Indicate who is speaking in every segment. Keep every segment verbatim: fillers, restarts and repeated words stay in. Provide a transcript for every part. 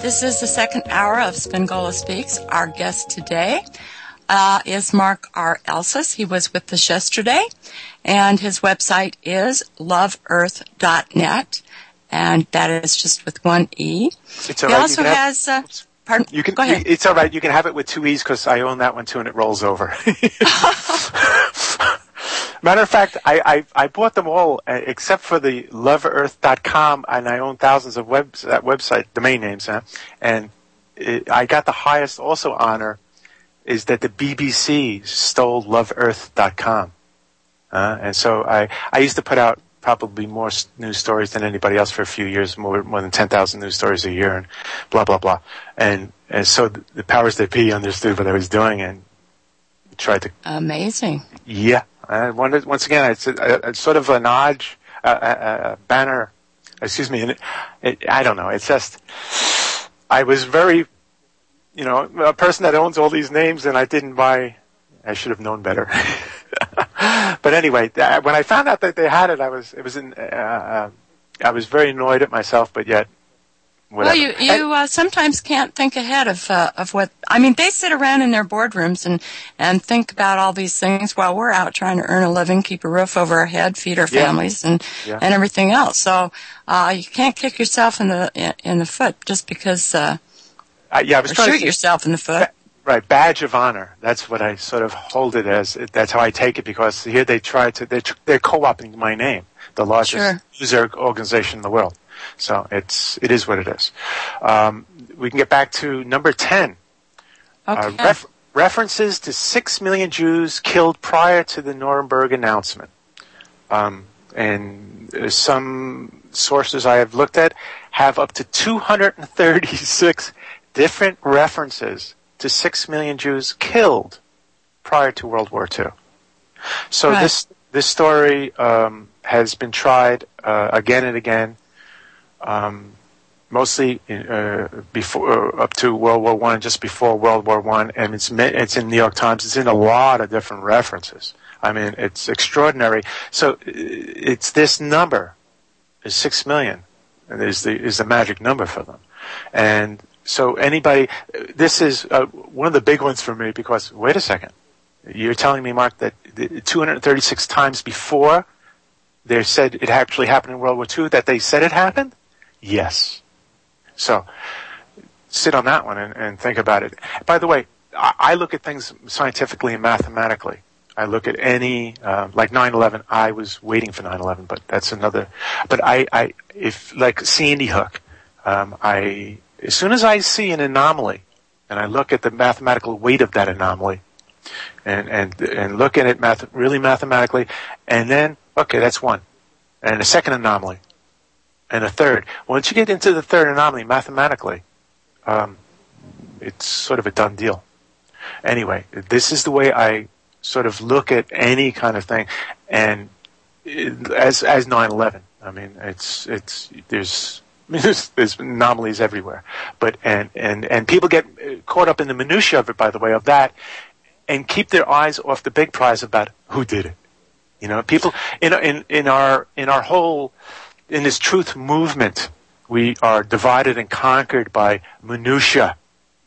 Speaker 1: This is the second hour of Spingola Speaks. Our guest today uh, is Mark R. Elsis. He was with us yesterday, and his website is love earth dot net, and that is just with one E.
Speaker 2: It's all
Speaker 1: he
Speaker 2: right.
Speaker 1: also has... Uh, pardon?
Speaker 2: You can,
Speaker 1: Go ahead.
Speaker 2: It's all right. You can have it with two E's because I own that one too, and it rolls over. Matter of fact, I, I, I bought them all uh, except for the love earth dot com, and I own thousands of web, that website domain names. Huh? And it, I got the highest also honor is that the B B C stole love earth dot com. Uh, and so I, I used to put out probably more news stories than anybody else for a few years, more, more than ten thousand news stories a year, and blah, blah, blah. And, and so the, the powers that be understood what I was doing and tried to...
Speaker 1: Amazing.
Speaker 2: Yeah. I wanted, once again, it's, a, a, it's sort of a nod, a, a, a banner, excuse me, it, it, I don't know, it's just, I was very, you know, a person that owns all these names, and I didn't buy, I should have known better. But anyway, when I found out that they had it, I was, it was in, uh, uh, I was very annoyed at myself, but yet, whatever.
Speaker 1: Well, you you uh, sometimes can't think ahead of uh, of what I mean. They sit around in their boardrooms and and think about all these things while we're out trying to earn a living, keep a roof over our head, feed our
Speaker 2: Yeah.
Speaker 1: families, and
Speaker 2: Yeah.
Speaker 1: and everything else. So uh, you can't kick yourself in the in, in the foot just because. Uh,
Speaker 2: Uh, yeah, I was
Speaker 1: or
Speaker 2: trying
Speaker 1: shoot
Speaker 2: to
Speaker 1: yourself in the foot.
Speaker 2: Right, badge of honor. That's what I sort of hold it as. That's how I take it, because here they try to, they're, they're co-opting my name, the largest
Speaker 1: Sure.
Speaker 2: user organization in the world. So it's, it is what it is. Um, we can get back to number ten.
Speaker 1: Okay.
Speaker 2: Uh, ref- references to six million Jews killed prior to the Nuremberg announcement. Um, and uh, some sources I have looked at have up to two hundred thirty-six different references to six million Jews killed prior to World War Two. So
Speaker 1: Right.
Speaker 2: this this story um, has been tried uh, again and again, um, mostly in, uh, before uh, up to World War One, just before World War One, and it's it's in New York Times. It's in a lot of different references. I mean, it's extraordinary. So it's this number is six million, and is the is the magic number for them, and. So anybody, this is uh, one of the big ones for me, because, wait a second, you're telling me, Mark, that two hundred thirty-six times before they said it actually happened in World War Two, that they said it happened? Yes. So sit on that one and, and think about it. By the way, I, I look at things scientifically and mathematically. I look at any, uh, like nine eleven, I was waiting for nine eleven, but that's another, but I, I if, like Sandy Hook, um, I... As soon as I see an anomaly, and I look at the mathematical weight of that anomaly, and and and look at it math, really mathematically, and then, okay, that's one. And a second anomaly, and a third. Once you get into the third anomaly mathematically, um, it's sort of a done deal. Anyway, this is the way I sort of look at any kind of thing, and it, as as nine eleven. I mean, it's it's there's. There's, there's anomalies everywhere, but and, and and people get caught up in the minutiae of it, by the way, of that, and keep their eyes off the big prize about who did it. You know, people in in in our in our whole in this truth movement, we are divided and conquered by minutiae.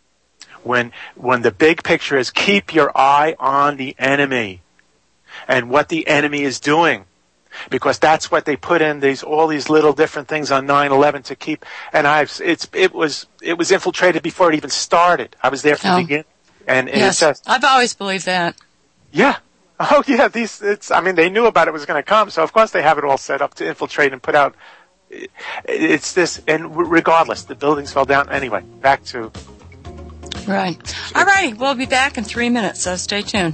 Speaker 2: When when the big picture is keep your eye on the enemy and what the enemy is doing. Because that's what they put in these all these little different things on nine eleven to keep. And I've it's it was it was infiltrated before it even started. I was there from
Speaker 1: Oh.
Speaker 2: the beginning, and, and
Speaker 1: Yes,
Speaker 2: it's just
Speaker 1: I've always believed that.
Speaker 2: yeah. Oh yeah, these it's. I mean, they knew about it was going to come, so of course they have it all set up to infiltrate and put out. It's this, and regardless, the buildings fell down anyway. Back to
Speaker 1: Right. All righty, we'll be back in three minutes, so stay tuned.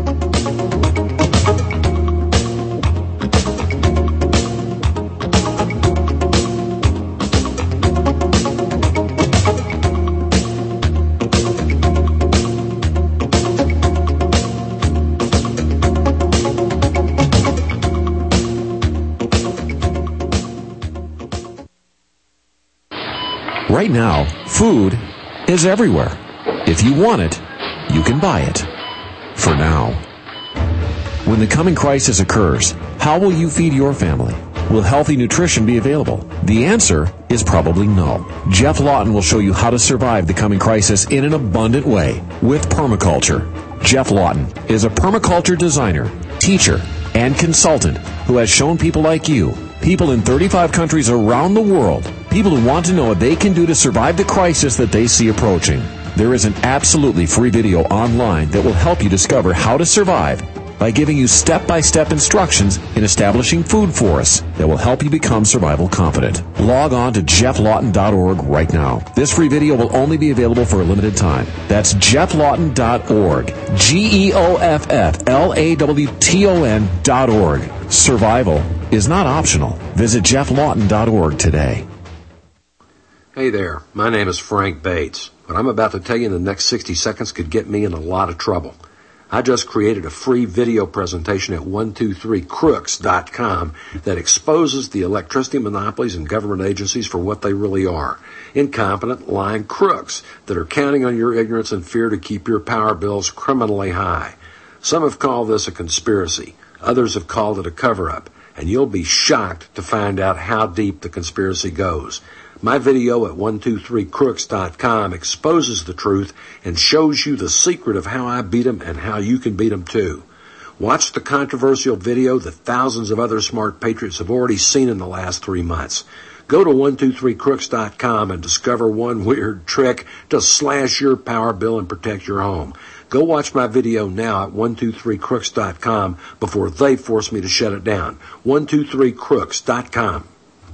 Speaker 3: Right now, food is everywhere. If you want it, you can buy it. For now. When the coming crisis occurs, how will you feed your family? Will healthy nutrition be available? The answer is probably no. Jeff Lawton will show you how to survive the coming crisis in an abundant way with permaculture. Jeff Lawton is a permaculture designer, teacher, and consultant who has shown people like you, people in thirty-five countries around the world, people who want to know what they can do to survive the crisis that they see approaching. There is an absolutely free video online that will help you discover how to survive by giving you step-by-step instructions in establishing food forests that will help you become survival competent. Log on to jeff lawton dot org right now. This free video will only be available for a limited time. That's jeff lawton dot org. G E O F F L A W T O N dot org. Survival is not optional. Visit jeff lawton dot org today.
Speaker 4: Hey there, my name is Frank Bates. What I'm about to tell you in the next sixty seconds could get me in a lot of trouble. I just created a free video presentation at one two three crooks dot com that exposes the electricity monopolies and government agencies for what they really are. Incompetent, lying crooks that are counting on your ignorance and fear to keep your power bills criminally high. Some have called this a conspiracy. Others have called it a cover-up. And you'll be shocked to find out how deep the conspiracy goes. My video at one two three crooks dot com exposes the truth and shows you the secret of how I beat them and how you can beat them too. Watch the controversial video that thousands of other smart patriots have already seen in the last three months. Go to one two three crooks dot com and discover one weird trick to slash your power bill and protect your home. Go watch my video now at one two three crooks dot com before they force me to shut it down. one two three crooks dot com.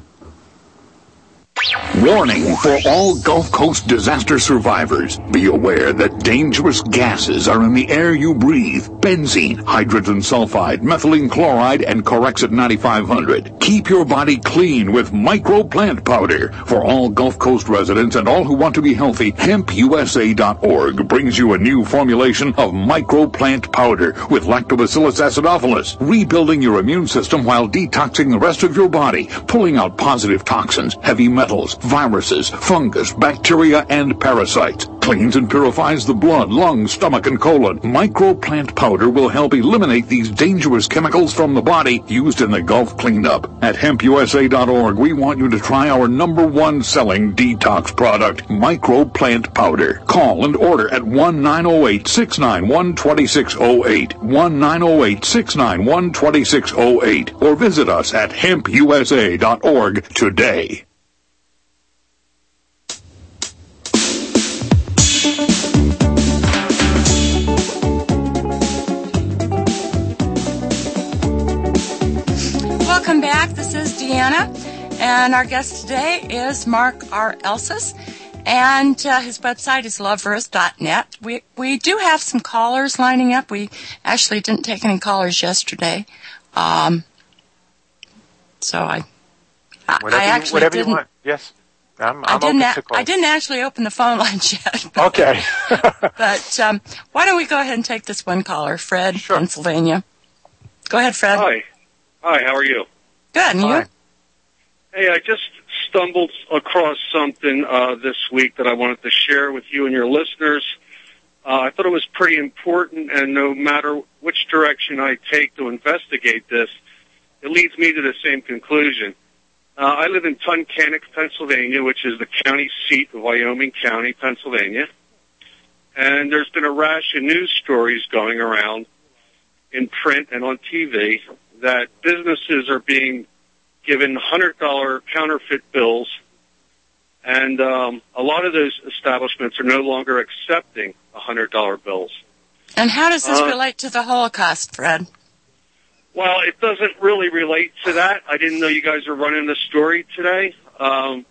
Speaker 5: Warning for all Gulf Coast disaster survivors. Be aware that dangerous gases are in the air you breathe. Benzene, hydrogen sulfide, methylene chloride, and Corexit ninety-five hundred. Keep your body clean with Micro Plant Powder. For all Gulf Coast residents and all who want to be healthy, hemp U S A dot org brings you a new formulation of Micro Plant Powder with Lactobacillus acidophilus, rebuilding your immune system while detoxing the rest of your body, pulling out positive toxins, heavy metals, viruses, fungus, bacteria, and parasites. Cleans and purifies the blood, lungs, stomach, and colon. Micro Plant Powder will help eliminate these dangerous chemicals from the body used in the Gulf cleanup. At hemp U S A dot org, we want you to try our number one selling detox product, Micro Plant Powder. Call and order at one nine zero eight, six nine one, two six zero eight, one nine zero eight, six nine one, two six zero eight, or visit us at hemp U S A dot org today.
Speaker 1: Welcome back. This is Deanna, and our guest today is Mark R. Elsis, and uh, his website is love earth dot net. We we do have some callers lining up. We actually didn't take any callers yesterday, um, so I I,
Speaker 2: whatever
Speaker 1: I actually
Speaker 2: you, whatever
Speaker 1: didn't.
Speaker 2: You want. Yes, I'm, I'm
Speaker 1: I didn't.
Speaker 2: open to calls.
Speaker 1: I didn't actually open the phone lines yet. But,
Speaker 2: Okay.
Speaker 1: but um, why don't we go ahead and take this one caller, Fred,
Speaker 2: Sure.
Speaker 1: Pennsylvania. Go ahead, Fred.
Speaker 6: Hi. Hi, how are you?
Speaker 1: Good, and you?
Speaker 2: Fine.
Speaker 6: Hey, I just stumbled across something uh, this week that I wanted to share with you and your listeners. Uh, I thought it was pretty important, and no matter which direction I take to investigate this, it leads me to the same conclusion. Uh, I live in Tunkhannock, Pennsylvania, which is the county seat of Wyoming County, Pennsylvania. And there's been a rash of news stories going around in print and on T V that businesses are being given one hundred dollar counterfeit bills, and um, a lot of those establishments are no longer accepting one hundred dollar bills.
Speaker 1: And how does this
Speaker 6: Uh,
Speaker 1: relate to the Holocaust, Fred?
Speaker 6: Well, it doesn't really relate to that. I didn't know you guys were running the story today, um,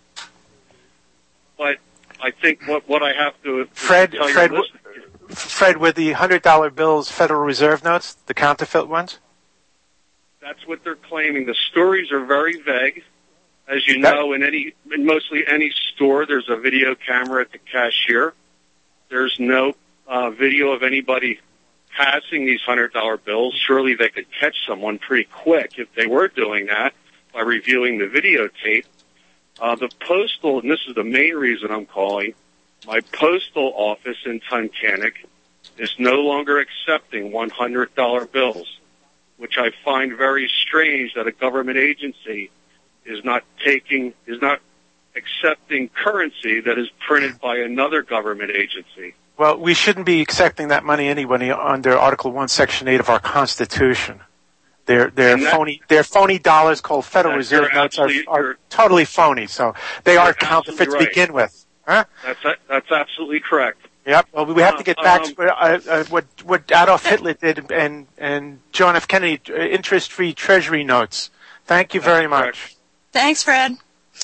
Speaker 6: but I think what, what I have to
Speaker 2: Fred,
Speaker 6: tell
Speaker 2: Fred,
Speaker 6: your listeners,
Speaker 2: Fred, with the one hundred dollar bills, Federal Reserve notes, the counterfeit ones?
Speaker 6: that's what they're claiming. The stories are very vague. As you
Speaker 2: That-
Speaker 6: know, in any, in mostly any store, there's a video camera at the cashier. There's no uh, video of anybody passing these one hundred dollar bills. Surely they could catch someone pretty quick if they were doing that by reviewing the videotape. Uh, the postal, and this is the main reason I'm calling, my postal office in Tunkhannock is no longer accepting one hundred dollar bills, which I find very strange that a government agency is not taking, is not accepting currency that is printed by another government agency.
Speaker 2: Well, we shouldn't be accepting that money anyway under Article one, Section eight of our Constitution. They're, they're
Speaker 6: that,
Speaker 2: phony, they're phony dollars called Federal Reserve notes are, are totally phony, so they are counterfeit to
Speaker 6: right.
Speaker 2: begin with. Huh?
Speaker 6: That's, that's absolutely correct.
Speaker 2: Yep. Well, we have to get back
Speaker 6: um,
Speaker 2: to uh, uh, what what Adolf Hitler did and and John F. Kennedy, uh, interest-free Treasury notes. Thank you very much.
Speaker 1: Thanks, Fred.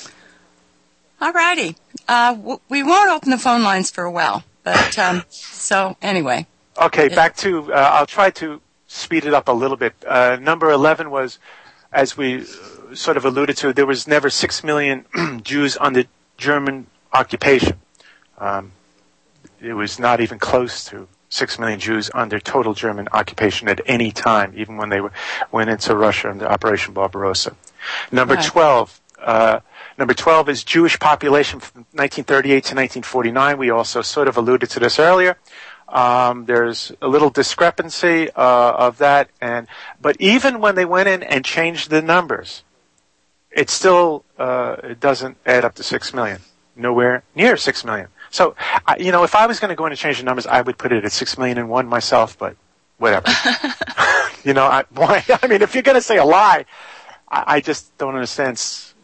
Speaker 1: All righty. Uh, w- we won't open the phone lines for a while, but um, so anyway.
Speaker 2: Okay,
Speaker 1: it,
Speaker 2: back to. Uh, I'll try to speed it up a little bit. Uh, number eleven was, as we sort of alluded to, there was never six million Jews under German occupation. Um, It was not even close to six million Jews under total German occupation at any time, even when they were, went into Russia under Operation Barbarossa. Number
Speaker 1: right.
Speaker 2: twelve, uh, number twelve is Jewish population from nineteen thirty-eight to nineteen forty-nine. We also sort of alluded to this earlier. Um, there's a little discrepancy uh, of that, and but even when they went in and changed the numbers, it still uh, it doesn't add up to six million. Nowhere near six million. So, you know, if I was going to go in and change the numbers, I would put it at six million and one myself, but whatever. you know, I, why, I mean, if you're going to say a lie, I, I just don't understand.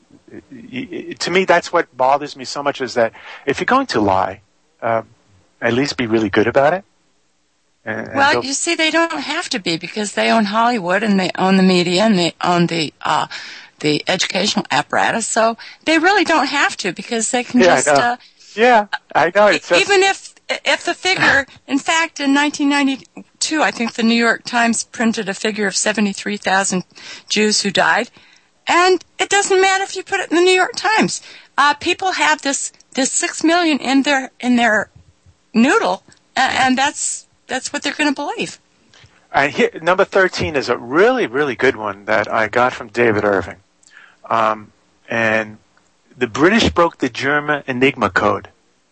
Speaker 2: To me, that's what bothers me so much is that if you're going to lie, um, at least be really good about it. And, and
Speaker 1: well, you see, they don't have to be because they own Hollywood and they own the media and they own the uh, the educational apparatus. So they really don't have to because they can
Speaker 2: yeah,
Speaker 1: just...
Speaker 2: I know.
Speaker 1: Uh,
Speaker 2: Yeah, I know. It's just...
Speaker 1: Even if if the figure, in fact, in nineteen ninety-two, I think the New York Times printed a figure of seventy-three thousand Jews who died, and it doesn't matter if you put it in the New York Times. Uh, people have this this six million in their in their noodle, and, and that's that's what they're going to believe.
Speaker 2: And here, number thirteen is a really really good one that I got from David Irving, um, and. The British broke the German Enigma code.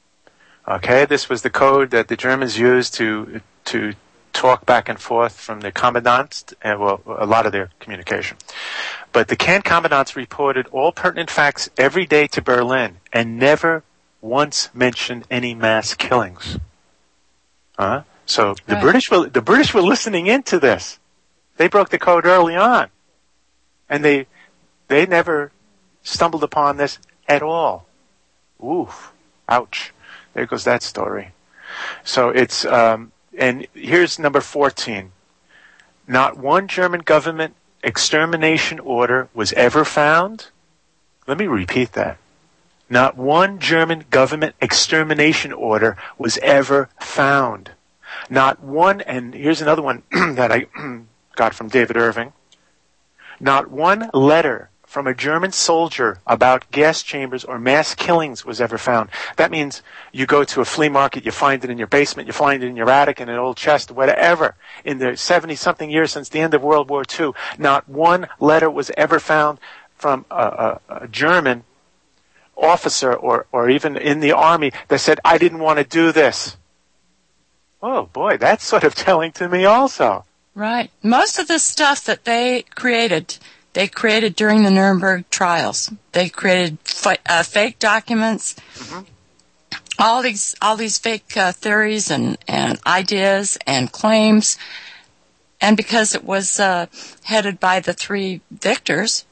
Speaker 2: Okay, this was the code that the Germans used to to talk back and forth from the commandants, and well, a lot of their communication. But the Caen commandants reported all pertinent facts every day to Berlin and never once mentioned any mass killings. Huh? So the
Speaker 1: right.
Speaker 2: British were the British were listening into this. They broke the code early on, and they they never stumbled upon this at all. Oof. Ouch. There goes that story. So it's, um, and here's number fourteen. Not one German government extermination order was ever found. Let me repeat that. Not one German government extermination order was ever found. Not one, and here's another one that I got from David Irving. Not one letter from a German soldier about gas chambers or mass killings was ever found. That means you go to a flea market, you find it in your basement, you find it in your attic, in an old chest, whatever. In the seventy-something years since the end of World War Two, not one letter was ever found from a, a, a German officer or, or even in the army that said, I didn't want to do this. Oh, boy, that's sort of telling to me also.
Speaker 1: Right. Most of the stuff that they created... They created during the Nuremberg trials. They created fi- uh, fake documents, mm-hmm. all these all these fake uh, theories and, and ideas and claims. And because it was uh, headed by the three victors,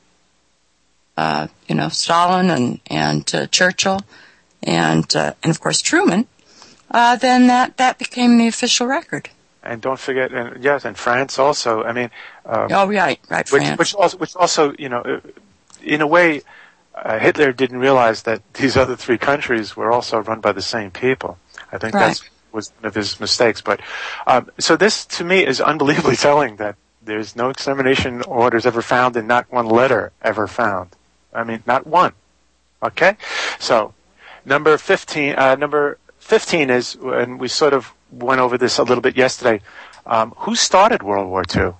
Speaker 1: uh, you know, Stalin and and uh, Churchill, and uh, and of course Truman, uh, then that that became the official record.
Speaker 2: And don't forget, and yes, and France also. I mean, um,
Speaker 1: oh right, right,
Speaker 2: which,
Speaker 1: France.
Speaker 2: Which also, which also, you know, in a way, uh, Hitler didn't realize that these other three countries were also run by the same people. I think
Speaker 1: right.
Speaker 2: that was one of his mistakes. But um, so this, to me, is unbelievably telling that there's no extermination orders ever found and not one letter ever found. I mean, not one. Okay, so number fifteen. Uh, number fifteen is, and we sort of went over this a little bit yesterday. Um, who started World War Two?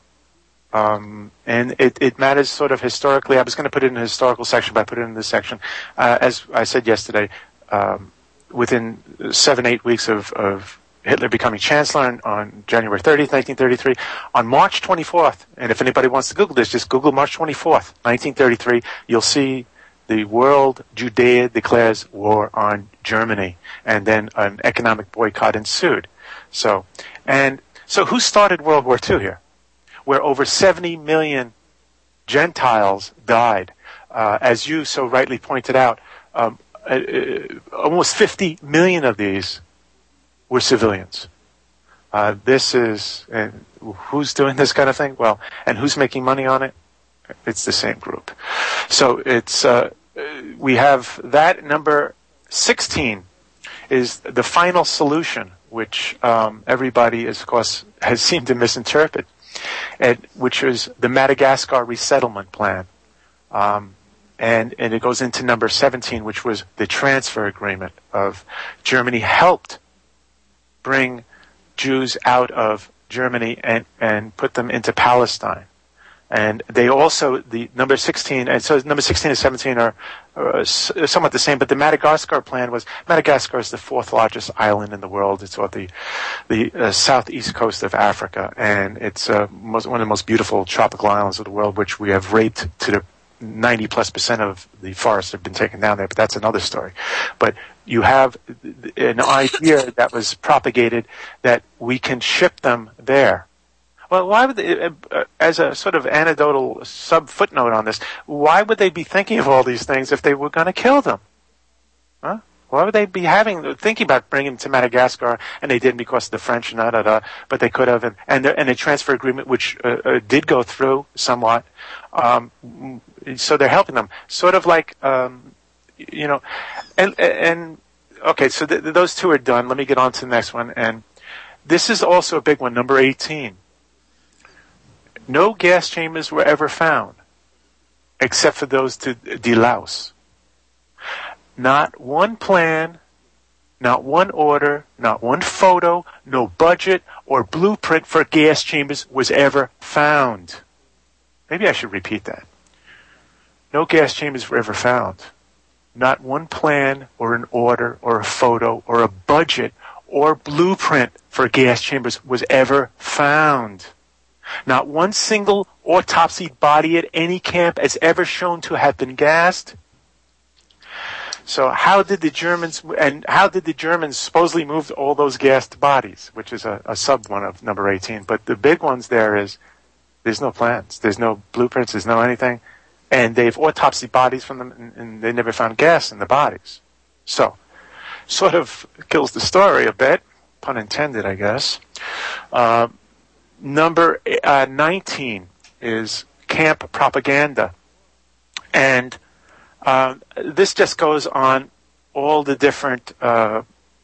Speaker 2: Um, and it, it matters sort of historically. I was going to put it in the historical section, but I put it in this section. Uh, as I said yesterday, um, within seven, eight weeks of, of Hitler becoming chancellor on, on January thirtieth, nineteen thirty-three. On March twenty-fourth, and if anybody wants to Google this, just Google March twenty-fourth, nineteen thirty-three. You'll see the world Judea declares war on Germany, and then an economic boycott ensued. So, and so who started World War Two here? Where over seventy million Gentiles died. Uh, as you so rightly pointed out, um, uh, uh, almost fifty million of these were civilians. Uh, this is, and who's doing this kind of thing? Well, and who's making money on it? It's the same group. So it's, uh, we have that. Number sixteen is the final solution, which um, everybody, is, of course, has seemed to misinterpret, and, which is the Madagascar resettlement plan. Um, and, and it goes into number seventeen, which was the transfer agreement of Germany helped bring Jews out of Germany and, and put them into Palestine. And they also, the number sixteen, and so number sixteen and seventeen are uh, somewhat the same, but the Madagascar plan was, Madagascar is the fourth largest island in the world. It's on the, the uh, southeast coast of Africa, and it's uh, most, one of the most beautiful tropical islands of the world, which we have raped to the ninety plus percent of the forests have been taken down there, but that's another story. But you have an idea that was propagated that we can ship them there. Well, why would they, uh, as a sort of anecdotal sub-footnote on this, why would they be thinking of all these things if they were going to kill them? Huh? Why would they be having, thinking about bringing them to Madagascar, and they didn't because of the French, da, da, da, but they could have, and, and, the, and a transfer agreement which uh, uh, did go through somewhat. Um, so they're helping them. Sort of like, um, you know, and, and okay, so th- those two are done. Let me get on to the next one. And this is also a big one, number eighteen. No gas chambers were ever found, except for those to Delouse. Not one plan, not one order, not one photo, no budget or blueprint for gas chambers was ever found. Maybe I should repeat that. No gas chambers were ever found. Not one plan or an order or a photo or a budget or blueprint for gas chambers was ever found. Not one single autopsied body at any camp has ever shown to have been gassed. So how did the Germans, and how did the Germans supposedly move all those gassed bodies, which is a, a sub one of number eighteen. But the big ones there is, there's no plans, there's no blueprints, there's no anything. And they've autopsied bodies from them, and, and they never found gas in the bodies. So, sort of kills the story a bit, pun intended, I guess. Uh, Number uh, nineteen is camp propaganda. And uh, this just goes on all the different uh,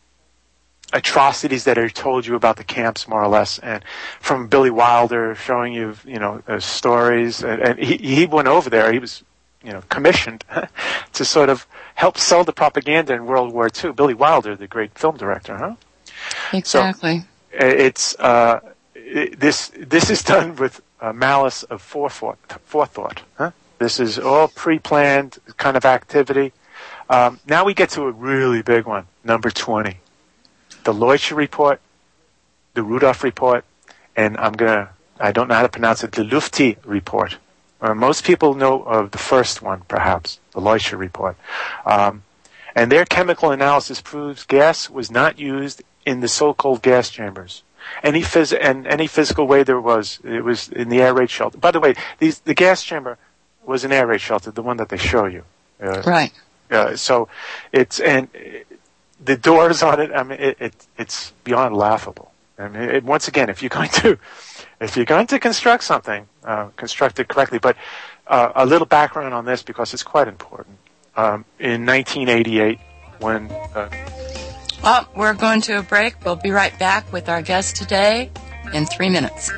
Speaker 2: atrocities that are told you about the camps, more or less. And from Billy Wilder showing you, you know, uh, stories. And, and he, he went over there. He was, you know, commissioned to sort of help sell the propaganda in World War Two. Billy Wilder, the great film director, huh?
Speaker 1: Exactly.
Speaker 2: So it's... Uh, This this is done with uh, malice of forethought. forethought huh? This is all pre-planned kind of activity. Um, now we get to a really big one, number twenty. The Leuchter report, the Rudolph report, and I'm going to, I don't know how to pronounce it, the Lufti report. Uh, most people know of the first one, perhaps, the Leuchter report. Um, and their chemical analysis proves gas was not used in the so-called gas chambers. Any phys- and any physical way there was, it was in the air raid shelter. By the way, these, the gas chamber was an air raid shelter, the one that they show you. Uh,
Speaker 1: right.
Speaker 2: Uh, so it's, and the doors on it, I mean, it, it it's beyond laughable. I mean, it, once again, if you're going to, if you're going to construct something, uh, construct it correctly. But uh, a little background on this because it's quite important. Um, in nineteen eighty-eight, when uh,
Speaker 1: Well, we're going to a break. We'll be right back with our guest today in three minutes.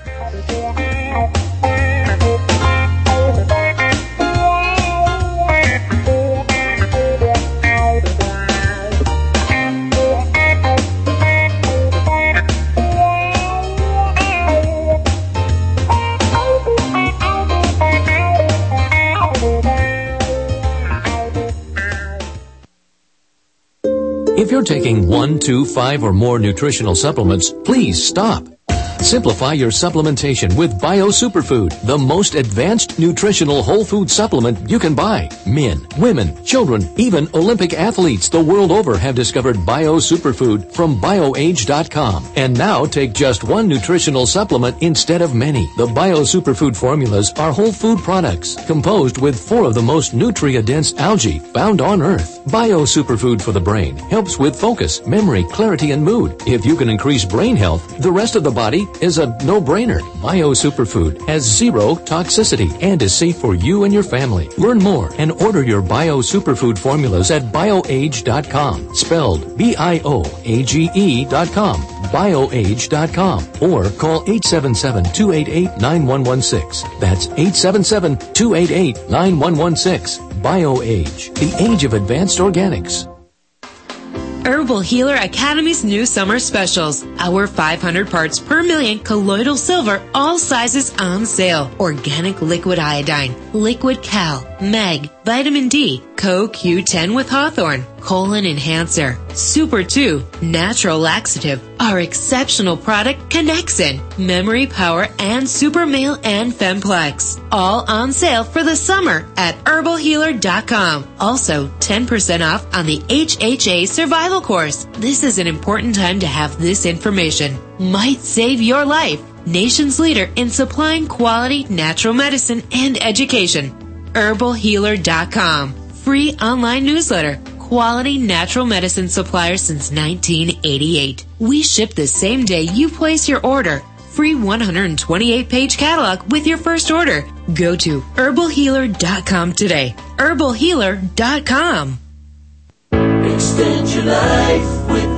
Speaker 3: If
Speaker 7: If you're taking one, two, five, or more nutritional supplements, please stop. Simplify your supplementation with Bio Superfood, the most advanced nutritional whole food supplement you can buy. Men, women, children, even Olympic athletes the world over have discovered Bio Superfood from BioAge dot com. And now take just one nutritional supplement instead of many. The Bio Superfood formulas are whole food products composed with four of the most nutrient-dense algae found on Earth. Bio Superfood for the brain helps with focus, memory, clarity, and mood. If you can increase brain health, the rest of the body is a no-brainer. Bio Superfood has zero toxicity and is safe for you and your family. Learn more and order your Bio Superfood formulas at BioAge dot com, spelled B I O A G E dot com, BioAge dot com, or call eight seven seven, two eight eight, nine one one six. That's eight seven seven, two eight eight, nine one one six. BioAge, the age of advanced organics.
Speaker 8: Herbal Healer Academy's new summer specials. Our five hundred parts per million colloidal silver, all sizes on sale. Organic liquid iodine, liquid cal, mag, vitamin D, Co Q ten with Hawthorne, colon enhancer, Super two, natural laxative, our exceptional product Connexin, memory power, and Super Male and Femplex. All on sale for the summer at herbal healer dot com. Also, ten percent off on the H H A Survival Course. This is an important time to have this information. Might save your life. Nation's leader in supplying quality natural medicine and education. herbal healer dot com. Free online newsletter. Quality natural medicine supplier since nineteen eighty-eight. We ship the same day you place your order. Free one hundred twenty-eight page catalog with your first order. Go to herbal healer dot com today. herbal healer dot com.
Speaker 9: Extend your life with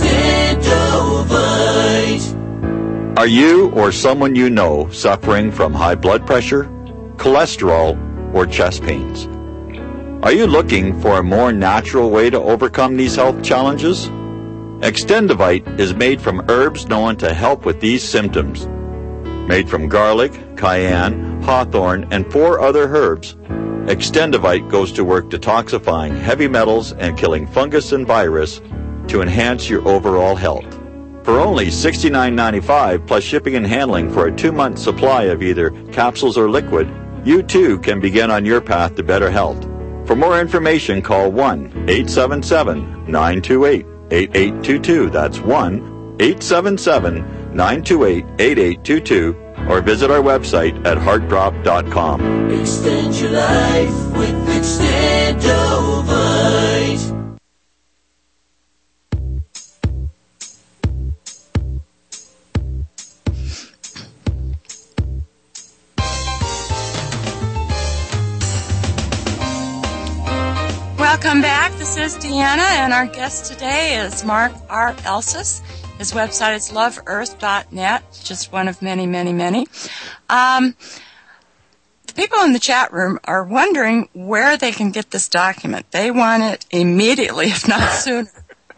Speaker 9: Extendovite.
Speaker 10: Are you or someone you know suffering from high blood pressure, cholesterol, or chest pains? Are you looking for a more natural way to overcome these health challenges? Extendovite is made from herbs known to help with these symptoms. Made from garlic, cayenne, hawthorn, and four other herbs, Extendovite goes to work detoxifying heavy metals and killing fungus and virus to enhance your overall health. For only sixty-nine ninety-five plus shipping and handling for a two-month supply of either capsules or liquid, you too can begin on your path to better health. For more information, call one eight seven seven, nine two eight, eight eight two two. That's one eight seven seven, nine two eight, eight eight two two, or visit our website at heart drop dot com.
Speaker 9: Extend your life with Extendovite.
Speaker 1: Welcome back. This is Deanna, and our guest today is Mark R. Elsis. His website is love earth dot net, just one of many, many, many. Um, the people in the chat room are wondering where they can get this document. They want it immediately, if not sooner.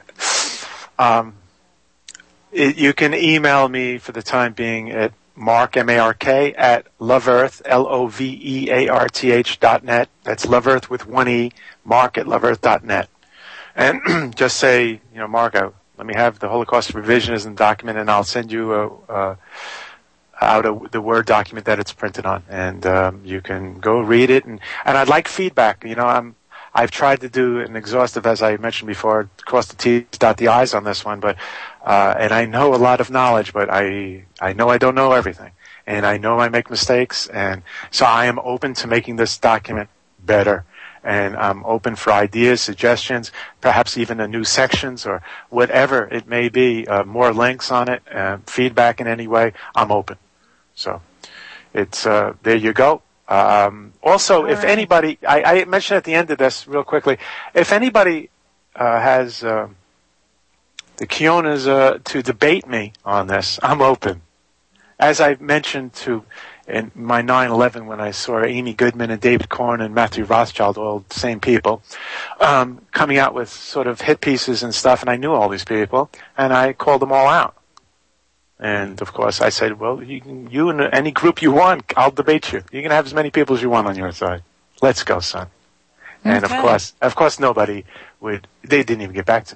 Speaker 2: Um, it, you can email me for the time being at Mark, M A R K, at loveearth, L O V E A R T H dot net. That's loveearth with one E, Mark at loveearth dot net. And just say, you know, Mark, I, let me have the Holocaust Revisionism document, and I'll send you a, uh, out a, the Word document that it's printed on. And um, you can go read it. And, and I'd like feedback. You know, I'm, I've tried to do an exhaustive, as I mentioned before, cross the T's, dot the I's on this one, but uh, and I know a lot of knowledge, but I I know I don't know everything, and I know I make mistakes, and so I am open to making this document better, and I'm open for ideas, suggestions, perhaps even a new sections or whatever it may be, uh, more links on it, uh, feedback in any way. I'm open. So it's uh, there you go. Um, also, All if right. anybody, I, I mentioned at the end of this real quickly, if anybody uh, has uh, the kionas uh, to debate me on this, I'm open. As I mentioned to in my nine eleven when I saw Amy Goodman and David Korn and Matthew Rothschild, all the same people, um, coming out with sort of hit pieces and stuff, and I knew all these people, and I called them all out. And, of course, I said, well, you can, you and any group you want, I'll debate you. You can have as many people as you want on your side. Let's go, son. Okay. And, of course, of course, nobody would, they didn't even get back to me.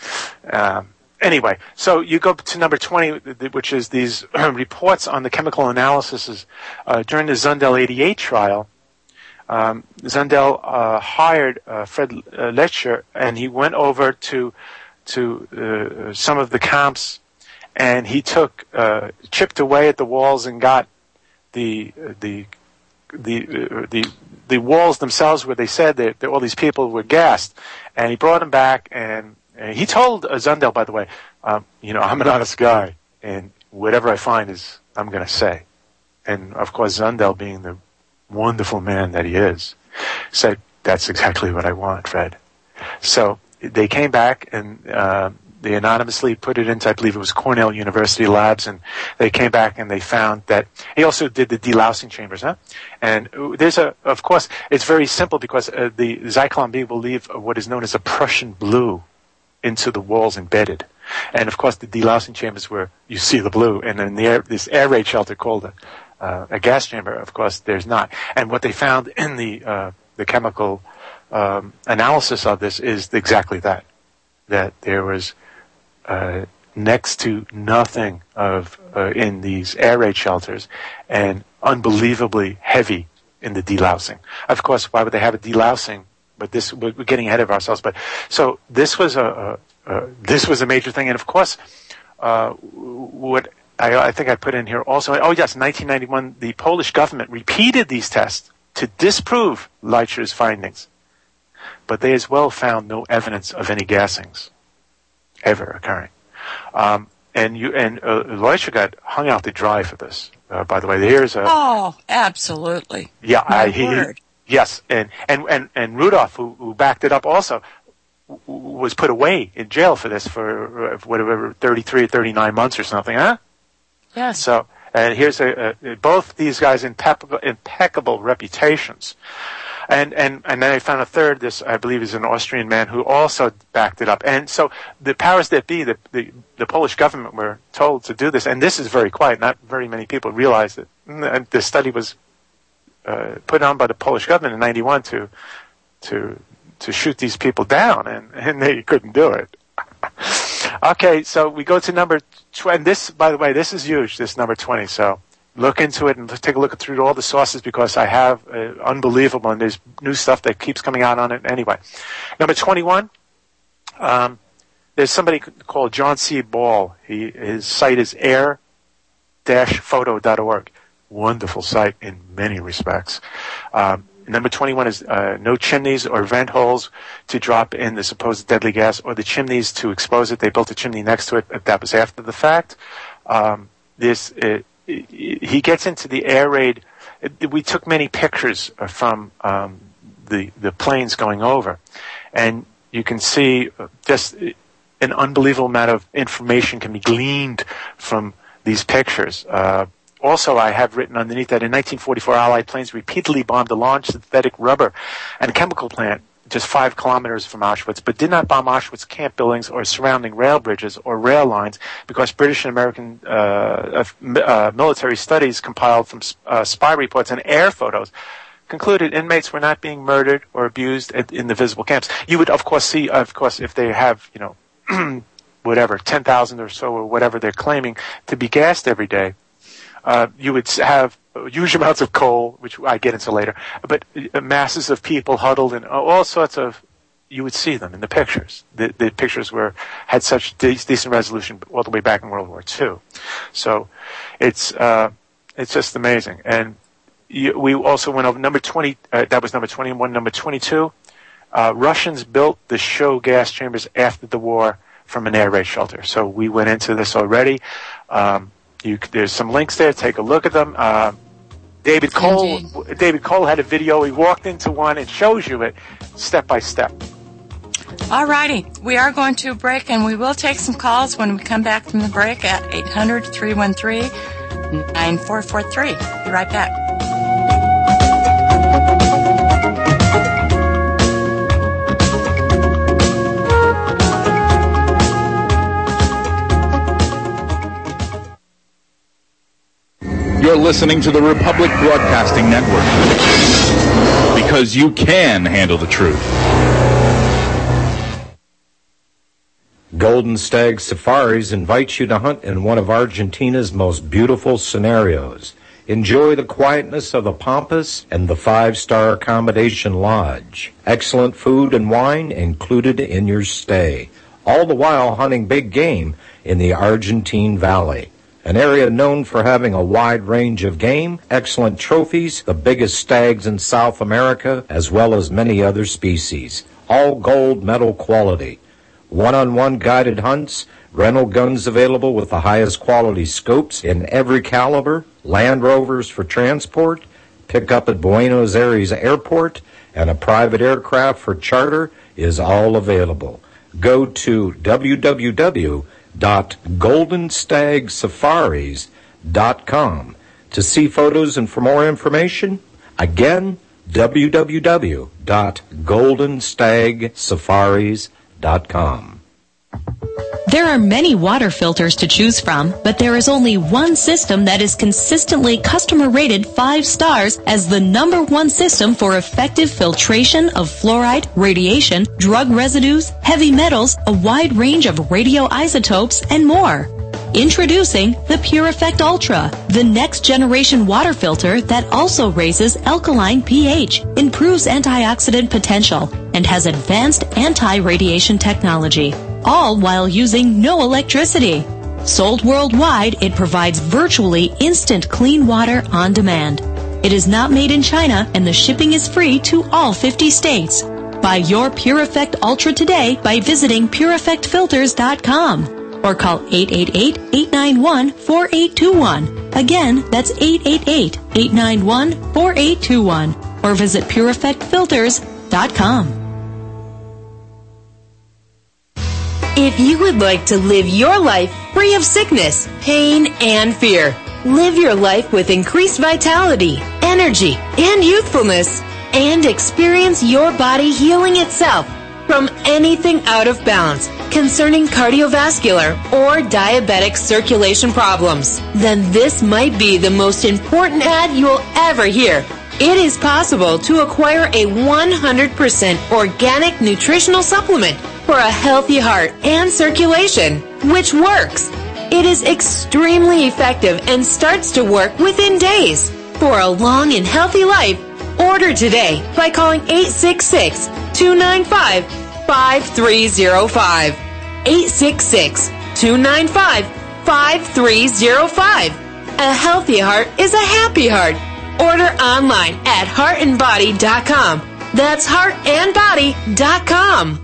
Speaker 2: Um, anyway, so you go to number twenty, which is these reports on the chemical analysis uh, during the Zundel eighty-eight trial. Um, Zundel uh, hired uh, Fred uh, Letcher, and he went over to to uh, some of the camps, and he took uh, chipped away at the walls and got the the the uh, the the walls themselves where they said that, that all these people were gassed, and he brought them back, and, and he told uh, Zundel, by the way, um, you know, I'm an honest guy, and whatever I find is I'm going to say. And of course, Zundel, being the wonderful man that he is, said, that's exactly what I want, Fred. So they came back, and uh, they anonymously put it into, I believe it was Cornell University labs, and they came back and they found that he also did the delousing chambers, huh? And there's a, of course, it's very simple because uh, the Zyklon B will leave what is known as a Prussian blue into the walls embedded. And of course, the delousing chambers where you see the blue, and in the air, this air raid shelter called a, uh, a gas chamber, of course, there's not. And what they found in the uh, the chemical um, analysis of this is exactly that, that there was Uh, next to nothing of uh, in these air raid shelters, and unbelievably heavy in the delousing. Of course, why would they have a delousing? But this, we're getting ahead of ourselves. But so this was a, a, a this was a major thing, and of course, uh, what I, I think I put in here also. Oh yes, nineteen ninety-one, the Polish government repeated these tests to disprove Leitscher's findings, but they as well found no evidence of any gassings ever occurring. Um, and you and uh, Leitscher got hung out to dry for this. Uh, by the way, here's a
Speaker 1: oh, absolutely.
Speaker 2: Yeah,
Speaker 1: My
Speaker 2: I, he,
Speaker 1: word.
Speaker 2: yes, and and and and Rudolph, who, who backed it up, also w- was put away in jail for this for uh, whatever thirty-three or thirty-nine months or something, huh?
Speaker 1: Yes.
Speaker 2: So, and here's a, a both these guys impeccable, impeccable reputations. And, and, and then I found a third, this I believe is an Austrian man who also backed it up. And so the powers that be, the, the, the Polish government were told to do this, and this is very quiet, not very many people realize it. And the study was uh, put on by the Polish government in ninety-one to to to shoot these people down, and, and they couldn't do it. Okay, so we go to number twenty, and this, by the way, this is huge, this number twenty, so look into it and take a look through all the sources because I have uh, unbelievable, and there's new stuff that keeps coming out on it anyway. Number twenty-one, um, there's somebody called John C. Ball. He, his site is air dash photo dot org. Wonderful site in many respects. Um, number twenty-one is uh, no chimneys or vent holes to drop in the supposed deadly gas, or the chimneys to expose it. They built a chimney next to it. That was after the fact. Um, this... It, he gets into the air raid. We took many pictures from um, the the planes going over, and you can see just an unbelievable amount of information can be gleaned from these pictures. Uh, also, I have written underneath that in nineteen forty-four, Allied planes repeatedly bombed a large synthetic rubber and chemical plant just five kilometers from Auschwitz, but did not bomb Auschwitz camp buildings or surrounding rail bridges or rail lines because British and American uh, uh, military studies compiled from uh, spy reports and air photos concluded inmates were not being murdered or abused at, in the visible camps. You would, of course, see, of course, if they have, you know, whatever, ten thousand or so or whatever they're claiming to be gassed every day, uh, you would have huge amounts of coal, which I get into later, but masses of people huddled and all sorts of, you would see them in the pictures. The, the pictures were, had such de- decent resolution all the way back in World War Two. So it's, uh, it's just amazing. And you, we also went over number twenty, uh, that was number twenty-one, number twenty-two. Uh, Russians built the show gas chambers after the war from an air raid shelter. So we went into this already. Um, You, there's some links there. Take a look at them. Uh, David Cole. Indeed. David Cole had a video. He walked into one. It shows you it step by step.
Speaker 1: All righty. We are going to a break, and we will take some calls when we come back from the break at eight hundred, three one three, nine four four three. Be right back.
Speaker 11: You're listening to the Republic Broadcasting Network, because you can handle the truth.
Speaker 12: Golden Stag Safaris invites you to hunt in one of Argentina's most beautiful scenarios. Enjoy the quietness of the Pampas and the five-star accommodation lodge. Excellent food and wine included in your stay. All the while hunting big game in the Argentine Valley, an area known for having a wide range of game, excellent trophies, the biggest stags in South America, as well as many other species. All gold medal quality. One-on-one guided hunts, rental guns available with the highest quality scopes in every caliber, Land Rovers for transport, pick up at Buenos Aires Airport, and a private aircraft for charter is all available. Go to w w w dot golden stag safaris dot com to see photos and for more information. Again, w w w dot golden stag safaris dot com.
Speaker 13: There are many water filters to choose from, but there is only one system that is consistently customer rated five stars as the number one system for effective filtration of fluoride, radiation, drug residues, heavy metals, a wide range of radioisotopes, and more. Introducing the Pure Effect Ultra, the next generation water filter that also raises alkaline pH, improves antioxidant potential, and has advanced anti-radiation technology, all while using no electricity. Sold worldwide, it provides virtually instant clean water on demand. It is not made in China, and the shipping is free to all fifty states. Buy your Pure Effect Ultra today by visiting pure effect filters dot com. Or call eight eight eight, eight nine one, four eight two one. Again, that's eight eight eight, eight nine one, four eight two one. Or visit pure effect filters dot com.
Speaker 8: If you would like to live your life free of sickness, pain, and fear, live your life with increased vitality, energy, and youthfulness, and experience your body healing itself from anything out of balance concerning cardiovascular or diabetic circulation problems, then this might be the most important ad you'll ever hear. It is possible to acquire a one hundred percent organic nutritional supplement for a healthy heart and circulation, which works. It is extremely effective and starts to work within days. For a long and healthy life, order today by calling eight six six, two nine five, five three zero five. eight six six, two nine five, five three zero five. A healthy heart is a happy heart. Order online at heart and body dot com. That's heart and body dot com.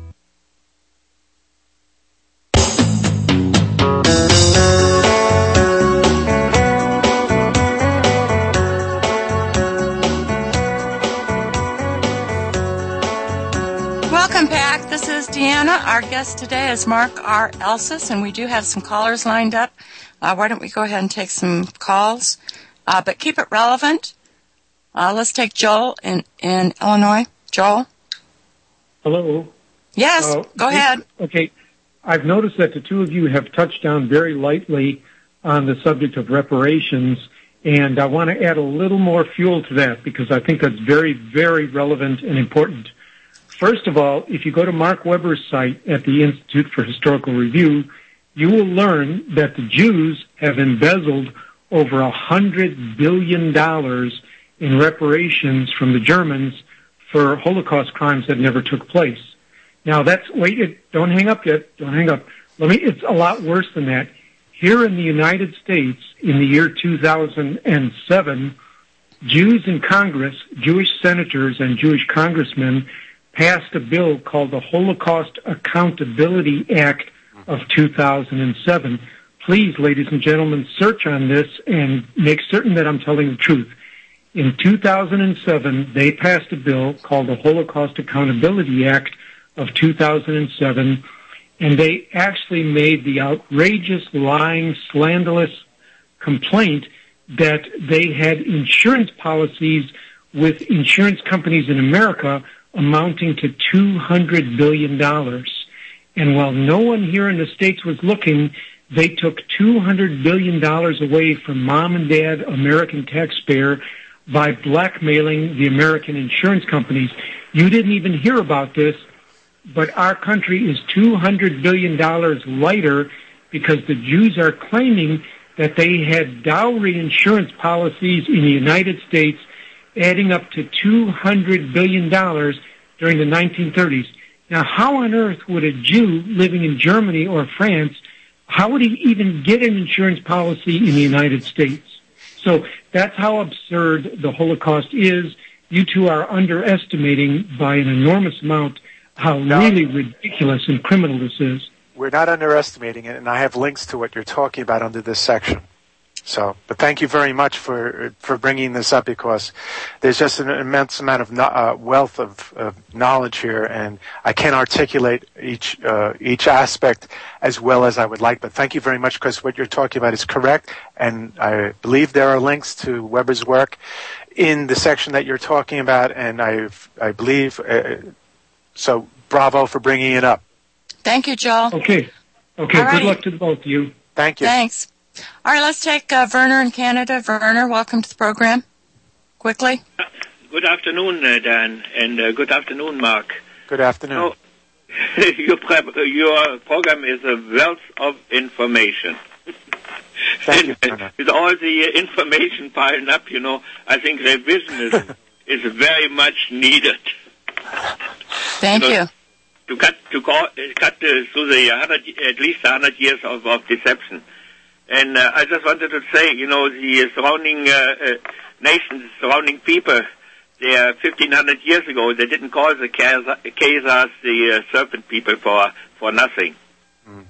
Speaker 1: Welcome back. This is Deanna. Our guest today is Mark R. Elsis, and we do have some callers lined up. Uh, why don't we go ahead and take some calls? Uh, but keep it relevant. Uh, let's take Joel in, in Illinois. Joel?
Speaker 14: Hello.
Speaker 1: Yes,
Speaker 14: uh,
Speaker 1: go ahead.
Speaker 14: Okay. I've noticed that the two of you have touched on very lightly on the subject of reparations, and I want to add a little more fuel to that because I think that's very, very relevant and important. First of all, if you go to Mark Weber's site at the Institute for Historical Review, you will learn that the Jews have embezzled over a hundred billion dollars in reparations from the Germans for Holocaust crimes that never took place. Now that's, wait, don't hang up yet, don't hang up. Let me, it's a lot worse than that. Here in the United States, in the year two thousand seven, Jews in Congress, Jewish senators and Jewish congressmen passed a bill called the Holocaust Accountability Act of two thousand seven. Please, ladies and gentlemen, search on this and make certain that I'm telling the truth. In two thousand seven, they passed a bill called the Holocaust Accountability Act of two thousand seven, and they actually made the outrageous, lying, slanderous complaint that they had insurance policies with insurance companies in America amounting to two hundred billion dollars. And while no one here in the States was looking, they took two hundred billion dollars away from mom and dad American taxpayer by blackmailing the American insurance companies. You didn't even hear about this but our country is two hundred billion dollars lighter because the Jews are claiming that they had dowry insurance policies in the United States adding up to two hundred billion dollars during the nineteen thirties. Now, how on earth would a Jew living in Germany or France, how would he even get an insurance policy in the United States? So that's how absurd the Holocaust is. You two are underestimating by an enormous amount how
Speaker 2: no.
Speaker 14: really ridiculous and criminal this is.
Speaker 2: We're not underestimating it, and I have links to what you're talking about under this section. So, but thank you very much for for bringing this up, because there's just an immense amount of no, uh, wealth of, of knowledge here, and I can't articulate each uh, each aspect as well as I would like. But thank you very much, because what you're talking about is correct, and I believe there are links to Weber's work in the section that you're talking about, and I I believe uh, so. Bravo for bringing it up.
Speaker 1: Thank you, Joel.
Speaker 14: Okay. Okay.
Speaker 1: All right.
Speaker 14: Good luck to both of you.
Speaker 2: Thank you.
Speaker 1: Thanks. All right, let's take uh, Werner in Canada. Werner, welcome to the program. Quickly.
Speaker 15: Good afternoon, uh, Dan, and uh, good afternoon, Mark.
Speaker 2: Good afternoon.
Speaker 15: So, your, pre- your program is a wealth of information.
Speaker 2: Thank you,
Speaker 15: and, uh, with all the uh, information piling up, you know, I think revision is, is very much needed.
Speaker 1: Thank you. Know,
Speaker 15: you. To cut to go, uh, cut uh, through the hundred, at least a hundred years of, of deception. And uh, I just wanted to say, you know, the surrounding uh, uh, nations, surrounding people, they uh, fifteen hundred years ago, they didn't call the Khazars the uh, serpent people for for nothing.
Speaker 2: Mm.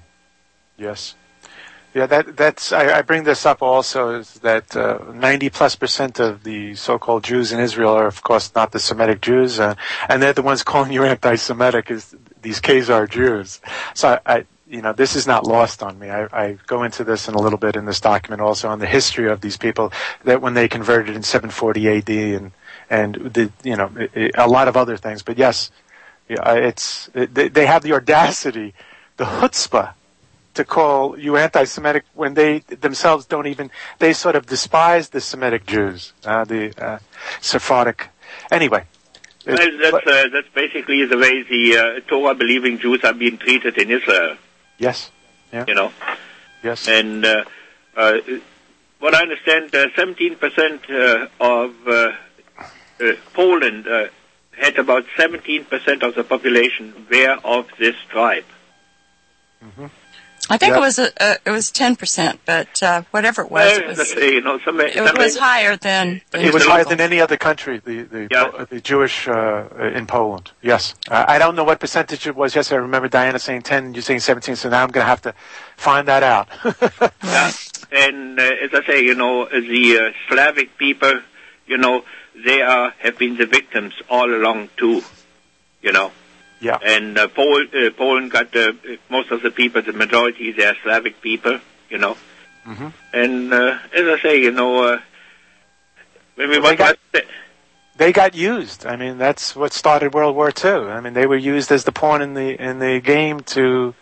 Speaker 2: Yes. Yeah, that that's. I, I bring this up also, is that uh, ninety plus percent of the so-called Jews in Israel are, of course, not the Semitic Jews, uh, and they're the ones calling you anti-Semitic, is these Khazar Jews. So I, I you know, this is not lost on me. I, I go into this in a little bit in this document also on the history of these people, that when they converted in seven forty A D and and the, you know, it, it, a lot of other things. But yes, yeah, it's it, they, they have the audacity, the chutzpah, to call you anti-Semitic when they themselves don't even, they sort of despise the Semitic Jews, uh, the uh, Sephardic. Anyway.
Speaker 15: Well, that's, uh, that's basically the way the uh, Torah-believing Jews are being treated in Israel.
Speaker 2: Yes. Yeah.
Speaker 15: You know?
Speaker 2: Yes.
Speaker 15: And uh, uh, what I understand, uh, seventeen percent uh, of uh, uh, Poland uh, had about seventeen percent of the population were of this tribe.
Speaker 2: Mm-hmm.
Speaker 1: I think
Speaker 2: yeah.
Speaker 1: it was a, uh, it was ten percent, but uh, whatever it was,
Speaker 15: well,
Speaker 1: it was,
Speaker 15: you know, some,
Speaker 1: it
Speaker 15: some
Speaker 1: was higher than, than
Speaker 2: it was
Speaker 1: local.
Speaker 2: higher than any other country. The the,
Speaker 15: yeah.
Speaker 2: the Jewish uh, in Poland. Yes, uh, I don't know what percentage it was. Yes, I remember Diana saying ten, and you saying seventeen. So now I'm going to have to find that out.
Speaker 15: yeah. And uh, as I say, you know, the uh, Slavic people, you know, they are have been the victims all along too. You know.
Speaker 2: Yeah.
Speaker 15: And uh, Pol- uh, Poland got uh, most of the people, the majority, they are Slavic people, you know.
Speaker 2: Mm-hmm.
Speaker 15: And uh, as I say, you know, uh, when we
Speaker 2: well,
Speaker 15: want
Speaker 2: they, got,
Speaker 15: to...
Speaker 2: they got used. I mean, that's what started World War Two. I mean, they were used as the pawn in the in the game to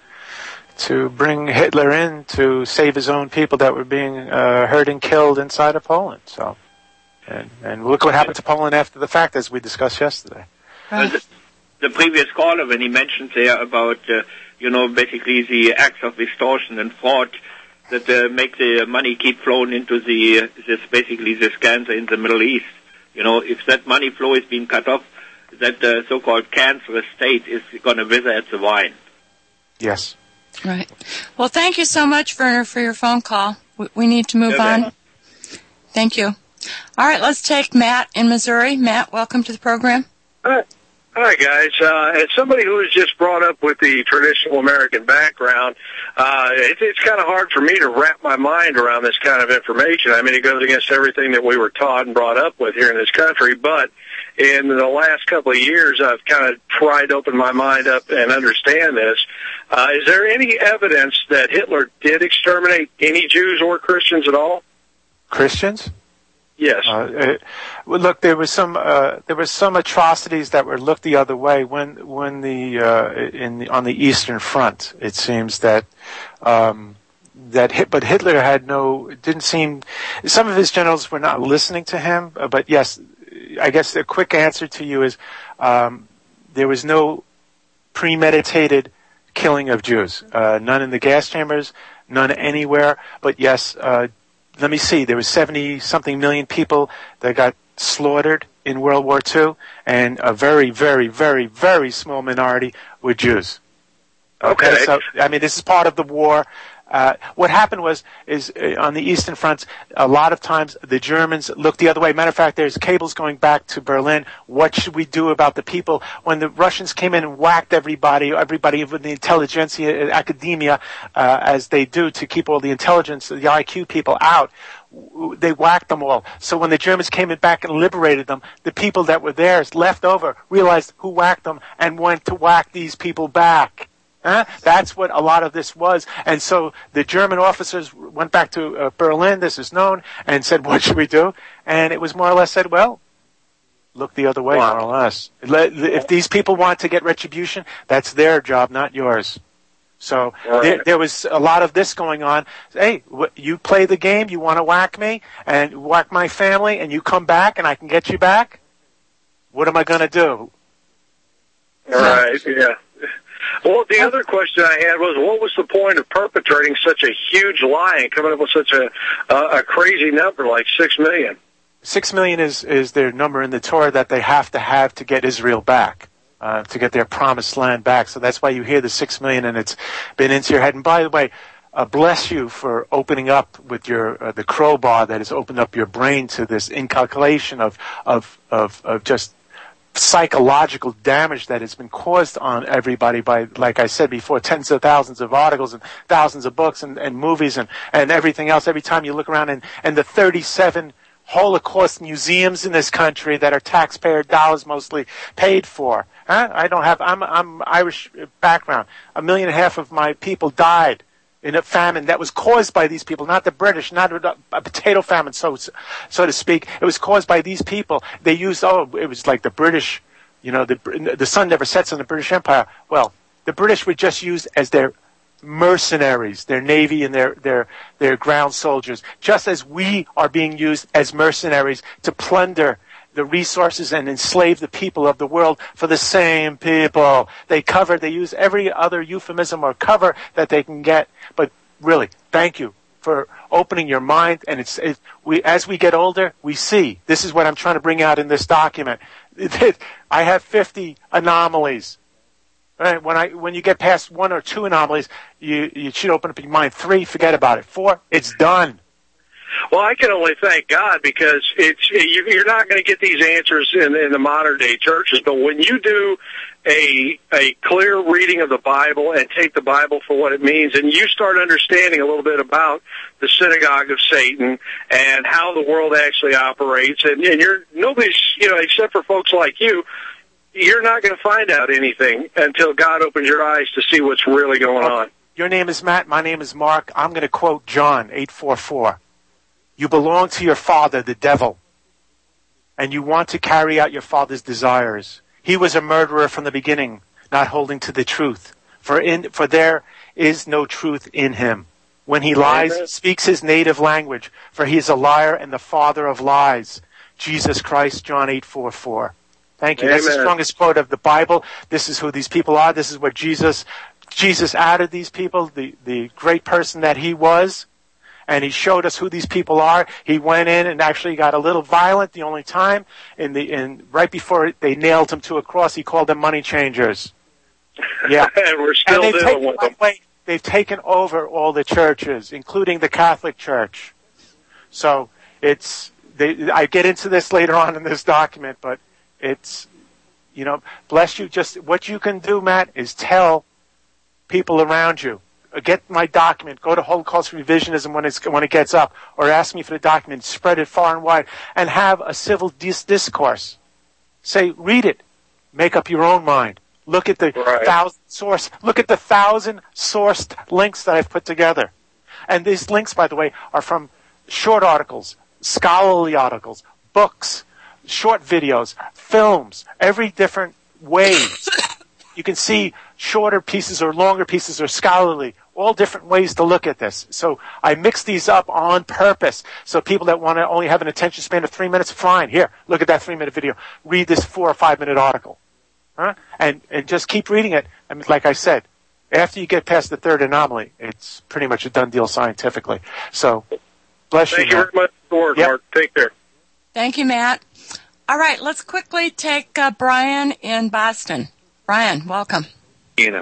Speaker 2: to bring Hitler in to save his own people that were being uh, hurt and killed inside of Poland. So, and and look what happened to Poland after the fact, as we discussed yesterday.
Speaker 15: Right. Uh, The previous caller, when he mentioned there about, uh, you know, basically the acts of extortion and fraud that uh, make the money keep flowing into the, uh, this basically this cancer in the Middle East. You know, if that money flow is being cut off, that uh, so-called cancerous state is going to wither at the vine.
Speaker 2: Yes.
Speaker 1: Right. Well, thank you so much, Werner, for your phone call. We, we need to move
Speaker 15: okay.
Speaker 1: on. Thank you. All right, let's take Matt in Missouri. Matt, welcome to the program.
Speaker 16: Hi. Hi, guys. Uh, as somebody who was just brought up with the traditional American background, uh, it, it's kind of hard for me to wrap my mind around this kind of information. I mean, it goes against everything that we were taught and brought up with here in this country. But in the last couple of years, I've kind of tried to open my mind up and understand this. Uh, is there any evidence that Hitler did exterminate any Jews or Christians at all?
Speaker 2: Christians?
Speaker 16: Yes.
Speaker 2: Uh, it, well, look, there was some uh, there was some atrocities that were looked the other way when when the uh, in the, on the Eastern Front. It seems that um, that hit, but Hitler had no didn't seem. Some of his generals were not listening to him. But yes, I guess the quick answer to you is um, there was no premeditated killing of Jews. Uh, none in the gas chambers, none anywhere. But yes, uh, let me see. There was seventy-something million people that got slaughtered in World War Two, and a very, very, very, very small minority were Jews. Okay,
Speaker 16: Okay.
Speaker 2: so I mean, this is part of the war. Uh, what happened was, is uh, on the Eastern fronts, a lot of times the Germans looked the other way. Matter of fact, there's cables going back to Berlin. What should we do about the people? When the Russians came in and whacked everybody, everybody with the intelligentsia, academia, uh, as they do to keep all the intelligence, the I Q people out, they whacked them all. So when the Germans came in back and liberated them, the people that were theirs left over realized who whacked them and went to whack these people back. Huh? That's what a lot of this was. And so the German officers went back to uh, Berlin, this is known, and said, what should we do? And it was more or less said, well, look the other way, wow. more or less. If these people want to get retribution, that's their job, not yours. So right. there, there was a lot of this going on. Hey, you play the game, you want to whack me and whack my family, and you come back and I can get you back? What am I going to do?
Speaker 16: All right, yeah. Well, the other question I had was, what was the point of perpetrating such a huge lie and coming up with such a uh, a crazy number like six million?
Speaker 2: Six million is is their number in the Torah that they have to have to get Israel back, uh, to get their promised land back. So that's why you hear the six million, and it's been into your head. And by the way, uh, bless you for opening up with your uh, the crowbar that has opened up your brain to this incalculation of of of, of just psychological damage that has been caused on everybody by, like I said before, tens of thousands of articles and thousands of books and, and movies and, and everything else. Every time you look around and, and the thirty-seven Holocaust museums in this country that are taxpayer dollars mostly paid for. Huh? I don't have, I'm, I'm Irish background. A million and a half of my people died in a famine that was caused by these people, not the British, not a, a potato famine, so so to speak. It was caused by these people. They used, oh, it was like the British, you know, the the sun never sets on the British Empire. Well, the British were just used as their mercenaries, their navy and their their their ground soldiers, just as we are being used as mercenaries to plunder the resources and enslave the people of the world for the same people. They cover, they use every other euphemism or cover that they can get. But really, thank you for opening your mind. And it's, it, we, as we get older, we see. This is what I'm trying to bring out in this document. I have fifty anomalies. Right? When I, when you get past one or two anomalies, you, you should open up your mind. Three, forget about it. Four, it's done.
Speaker 16: Well, I can only thank God because it's you, you're not going to get these answers in, in the modern day churches. But when you do a a clear reading of the Bible and take the Bible for what it means, and you start understanding a little bit about the synagogue of Satan and how the world actually operates, and, and you're nobody's you know except for folks like you, you're not going to find out anything until God opens your eyes to see what's really going on.
Speaker 2: Your name is Matt. My name is Mark. I'm going to quote John eight four four. You belong to your father, the devil, and you want to carry out your father's desires. He was a murderer from the beginning, not holding to the truth. For in, for there is no truth in him. When he lies, he speaks his native language, for he is a liar and the father of lies. Jesus Christ, John eight four four. Thank you. Amen. That's the strongest quote of the Bible. This is who these people are. This is what Jesus, Jesus added these people, the, the great person that he was. And he showed us who these people are. He went in and actually got a little violent the only time. In the in right before they nailed him to a cross, he called them money changers. Yeah,
Speaker 16: and we're still
Speaker 2: and they've
Speaker 16: dealing
Speaker 2: taken,
Speaker 16: with them.
Speaker 2: Way, they've taken over all the churches, including the Catholic Church. So it's they. I get into this later on in this document, but it's you know, bless you. Just what you can do, Matt, is tell people around you. Get my document, go to Holocaust Revisionism when, it's, when it gets up, or ask me for the document, spread it far and wide, and have a civil dis- discourse. Say, read it, make up your own mind. Look at the right. thousand source, look at the thousand sourced links that I've put together. And these links, by the way, are from short articles, scholarly articles, books, short videos, films, every different way. You can see shorter pieces or longer pieces or scholarly, all different ways to look at this. So I mix these up on purpose. So people that want to only have an attention span of three minutes, fine. Here, look at that three-minute video. Read this four or five-minute article. huh? And and just keep reading it. I mean, like I said, after you get past the third anomaly, it's pretty much a done deal scientifically. So, bless
Speaker 16: Thank
Speaker 2: you.
Speaker 16: you very much for the word,
Speaker 2: Yep.
Speaker 16: Mark. Take care.
Speaker 1: Thank you, Matt. All right, let's quickly take uh, Brian in Boston. Brian, welcome.
Speaker 17: Deanna.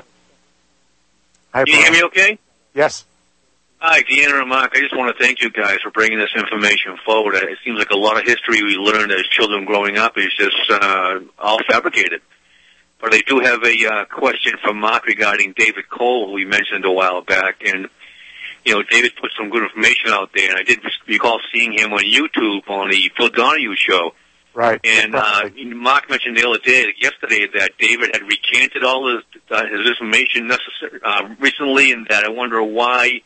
Speaker 2: Hi,
Speaker 17: Can you hear me okay?
Speaker 2: Yes.
Speaker 17: Hi, Deanna and Mark. I just want to thank you guys for bringing this information forward. It seems like a lot of history we learned as children growing up is just uh, all fabricated. But I do have a uh, question from Mark regarding David Cole, who we mentioned a while back. And, you know, David put some good information out there, and I did recall seeing him on YouTube on the Phil Donahue show.
Speaker 2: Right.
Speaker 17: And uh, Mark mentioned the other day, yesterday, that David had recanted all his, uh, his information necessary, uh, recently, and that I wonder why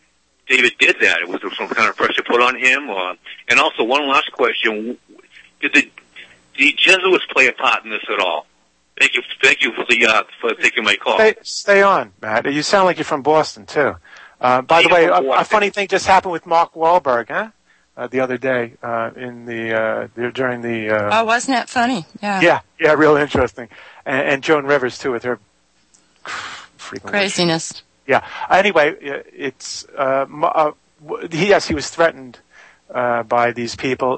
Speaker 17: David did that. Was there some kind of pressure put on him? Or, and also, one last question. Did the, the Jesuits play a part in this at all? Thank you, thank you for the uh, for taking my call.
Speaker 2: Stay, stay on, Matt. You sound like you're from Boston too. Uh, by the way, a, a funny thing just happened with Mark Wahlberg, huh? Uh, the other day uh, in the, uh, the during the. Uh,
Speaker 1: oh, wasn't that funny? Yeah.
Speaker 2: Yeah, yeah, real interesting, and, and Joan Rivers too with her freaking
Speaker 1: craziness.
Speaker 2: Yeah. Anyway, it's uh, uh, yes, he was threatened uh, by these people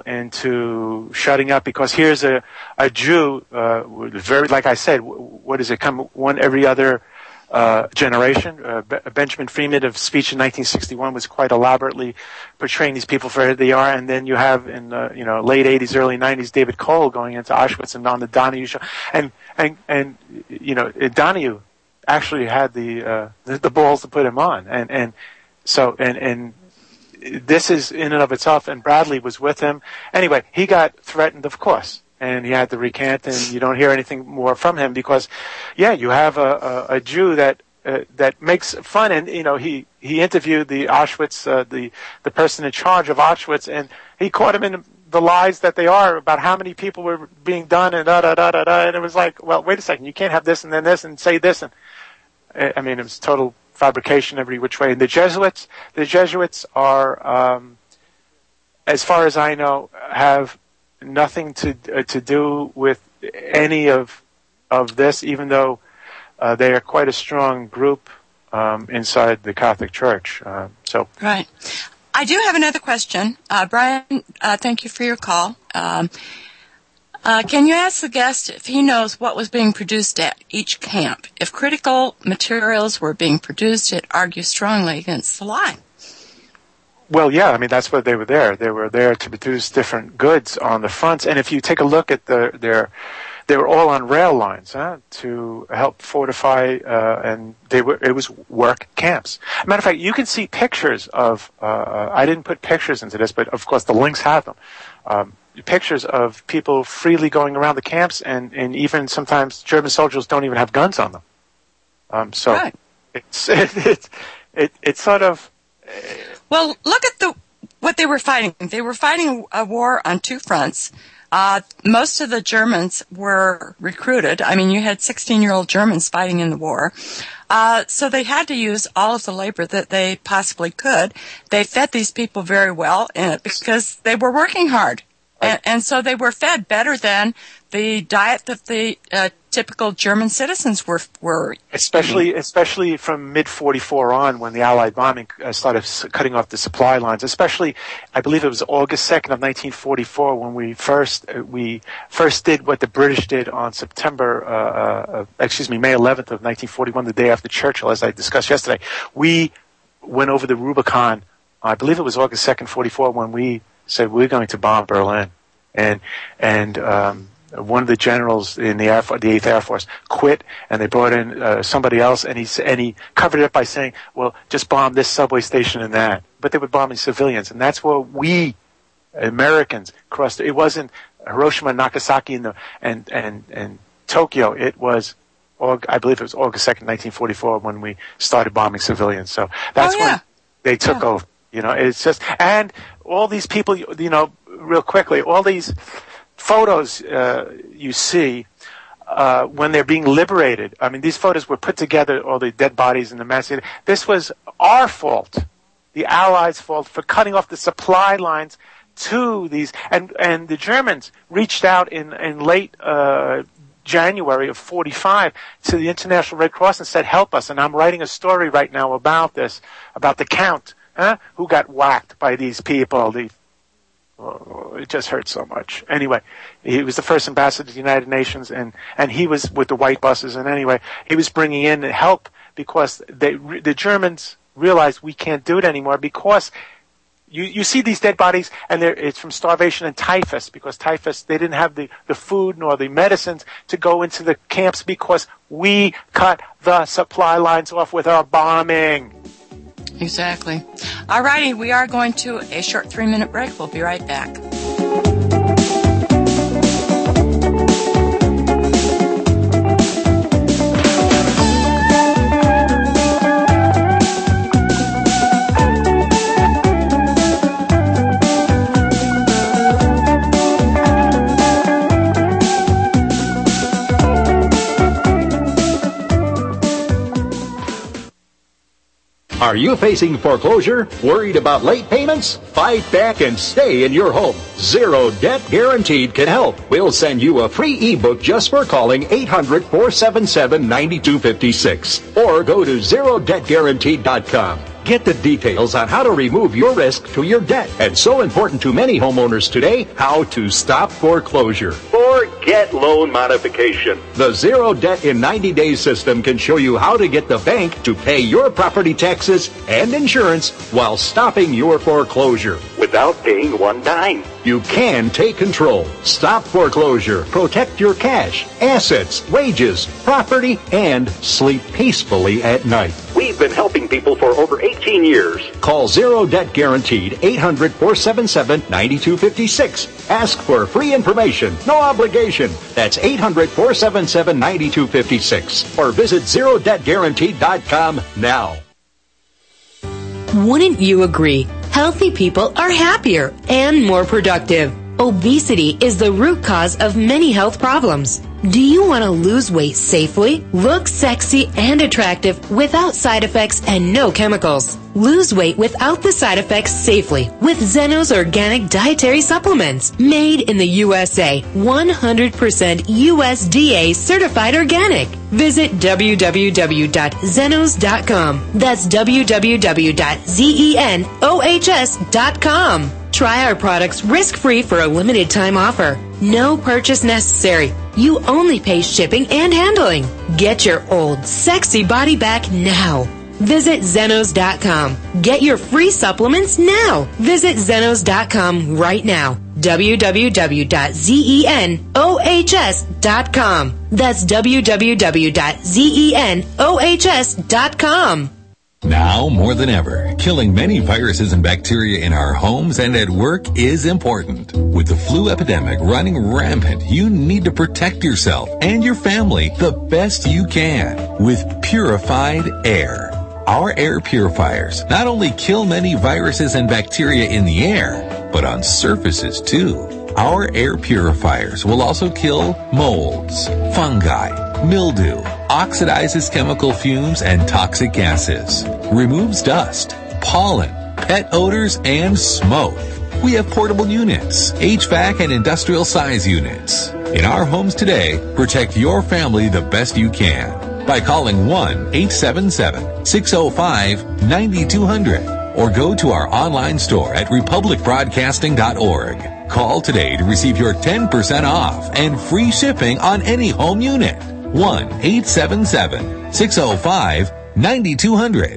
Speaker 2: into shutting up because here's a a Jew, uh, very like I said, what does it come one every other uh, generation? Uh, Be- Benjamin Freeman of Speech in nineteen sixty-one was quite elaborately portraying these people for who they are, and then you have in the you know late eighties, early nineties, David Cole going into Auschwitz and on the Donahue show, and and and you know Donahue actually had the, uh, the the balls to put him on, and and so and and this is in and of itself. And Bradley was with him. Anyway, he got threatened, of course, and he had to recant, and you don't hear anything more from him because, yeah, you have a a, a Jew that uh, that makes fun, and you know he he interviewed the Auschwitz uh, the the person in charge of Auschwitz, and he caught him in the lies that they are about how many people were being done and da da da da da, and it was like, well, wait a second, you can't have this and then this and say this, and I mean, it was total fabrication every which way. And the Jesuits, the Jesuits are, um, as far as I know, have nothing to uh, to do with any of of this, even though uh, they are quite a strong group um, inside the Catholic Church. Uh, so,
Speaker 1: right. I do have another question, uh, Brian. Uh, thank you for your call. Um, Uh, can you ask the guest if he knows what was being produced at each camp? If critical materials were being produced, it argues strongly against the lie.
Speaker 2: Well, yeah, I mean, that's why they were there. They were there to produce different goods on the fronts. And if you take a look at the, their, they were all on rail lines, huh, to help fortify, uh, and they were, it was work camps. As a matter of fact, you can see pictures of, uh, I didn't put pictures into this, but of course the links have them. Um, pictures of people freely going around the camps, and, and even sometimes German soldiers don't even have guns on them. Um, so
Speaker 1: right.
Speaker 2: it's it, it, it, it's sort of. Uh,
Speaker 1: well, look at the what they were fighting. They were fighting a war on two fronts. Uh, most of the Germans were recruited. I mean, you had sixteen-year-old Germans fighting in the war. Uh, so they had to use all of the labor that they possibly could. They fed these people very well uh, because they were working hard. And, and so they were fed better than the diet that the uh, typical German citizens were were
Speaker 2: especially
Speaker 1: eating.
Speaker 2: especially from mid forty-four on, when the Allied bombing uh, started cutting off the supply lines. Especially, I believe it was August second of nineteen forty-four when we first uh, we first did what the British did on September uh, uh, excuse me May eleventh of nineteen forty-one, the day after Churchill, as I discussed yesterday. We went over the Rubicon. I believe it was August second, forty-four, when we said we're going to bomb Berlin, and and um, one of the generals in the Air, the Eighth Air Force quit, and they brought in uh, somebody else, and he and he covered it up by saying, "Well, just bomb this subway station and that." But they were bombing civilians, and that's where we Americans crossed. It wasn't Hiroshima, Nagasaki, and the, and and and Tokyo. It was, I believe, it was August second, nineteen forty-four, when we started bombing civilians. So that's oh, yeah. when they took yeah. over. You know, it's just, and all these people, you know, real quickly, all these photos uh, you see uh, when they're being liberated. I mean, these photos were put together, all the dead bodies in the mass. This was our fault, the Allies' fault, for cutting off the supply lines to these. And and the Germans reached out in in late uh, January of forty-five to the International Red Cross and said, help us. And I'm writing a story right now about this, about the Count, huh, who got whacked by these people. The, oh, it just hurts so much. Anyway, he was the first ambassador to the United Nations, and, and he was with the white buses. And anyway, he was bringing in help because they, the Germans realized we can't do it anymore because You, you see these dead bodies, and it's from starvation and typhus, because typhus, they didn't have the, the food nor the medicines to go into the camps because we cut the supply lines off with our bombing.
Speaker 1: Exactly. All righty, we are going to a short three-minute break. We'll be right back.
Speaker 18: Are you facing foreclosure? Worried about late payments? Fight back and stay in your home. Zero Debt Guaranteed can help. We'll send you a free ebook just for calling eight hundred, four seven seven, nine two five six or go to zero debt guaranteed dot com. Get the details on how to remove your risk to your debt. And so important to many homeowners today, how to stop foreclosure. Forget loan modification. The Zero Debt in ninety days system can show you how to get the bank to pay your property taxes and insurance while stopping your foreclosure without paying one dime. You can take control, stop foreclosure, protect your cash, assets, wages, property, and sleep peacefully at night. We've been helping people for over eighteen years. Call Zero Debt Guaranteed, eight hundred, four seven seven, nine two five six. Ask for free information, no obligation. That's eight hundred, four seven seven, nine two five six. Or visit zero debt guaranteed dot com now.
Speaker 8: Wouldn't you agree? Healthy people are happier and more productive. Obesity is the root cause of many health problems. Do you want to lose weight safely, look sexy and attractive without side effects and no chemicals? Lose weight without the side effects safely with Zeno's organic dietary supplements. Made in the U S A, one hundred percent U S D A certified organic. Visit w w w dot zenos dot com. That's w w w dot zenos dot com. Try our products risk-free for a limited time offer. No purchase necessary. You only pay shipping and handling. Get your old, sexy body back now. Visit zenos dot com. Get your free supplements now. Visit zenos dot com right now. w w w dot zenos dot com. That's w w w dot zenos dot com.
Speaker 19: Now, more than ever, killing many viruses and bacteria in our homes and at work is important. With the flu epidemic running rampant, you need to protect yourself and your family the best you can with purified air. Our air purifiers not only kill many viruses and bacteria in the air, but on surfaces too. Our air purifiers will also kill molds, fungi, mildew, oxidizes chemical fumes and toxic gases, removes dust, pollen, pet odors, and smoke. We have portable units, H V A C and industrial size units. In our homes today, protect your family the best you can by calling one eight seven seven, six zero five, nine two zero zero or go to our online store at republic broadcasting dot org. Call today to receive your ten percent off and free shipping on any home unit. one eight seven seven, six zero five, nine two zero zero.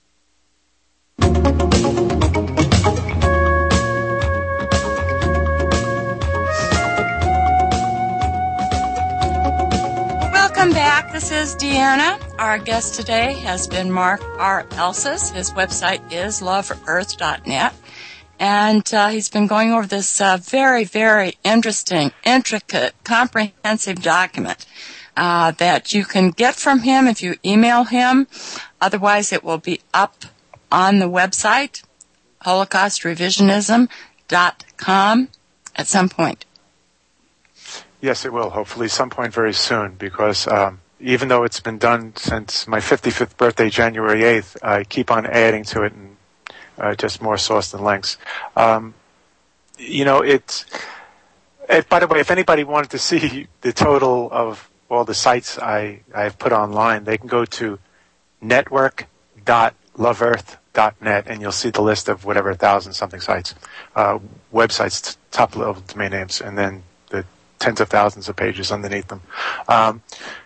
Speaker 1: Welcome back. This is Deanna. Our guest today has been Mark R. Elsis. His website is love earth dot net. And uh, he's been going over this uh, very, very interesting, intricate, comprehensive document uh, that you can get from him if you email him. Otherwise, it will be up on the website, holocaust revisionism dot com, at some point.
Speaker 2: Yes, it will, hopefully some point very soon, because um, even though it's been done since my fifty-fifth birthday, January eighth, I keep on adding to it and Uh, just more sauce than links. Um, you know, it's, it, by the way, if anybody wanted to see the total of all the sites I, I've put online, they can go to network dot love earth dot net, and you'll see the list of whatever, a thousand something sites, uh, websites, top level domain names, and then the tens of thousands of pages underneath them. Um,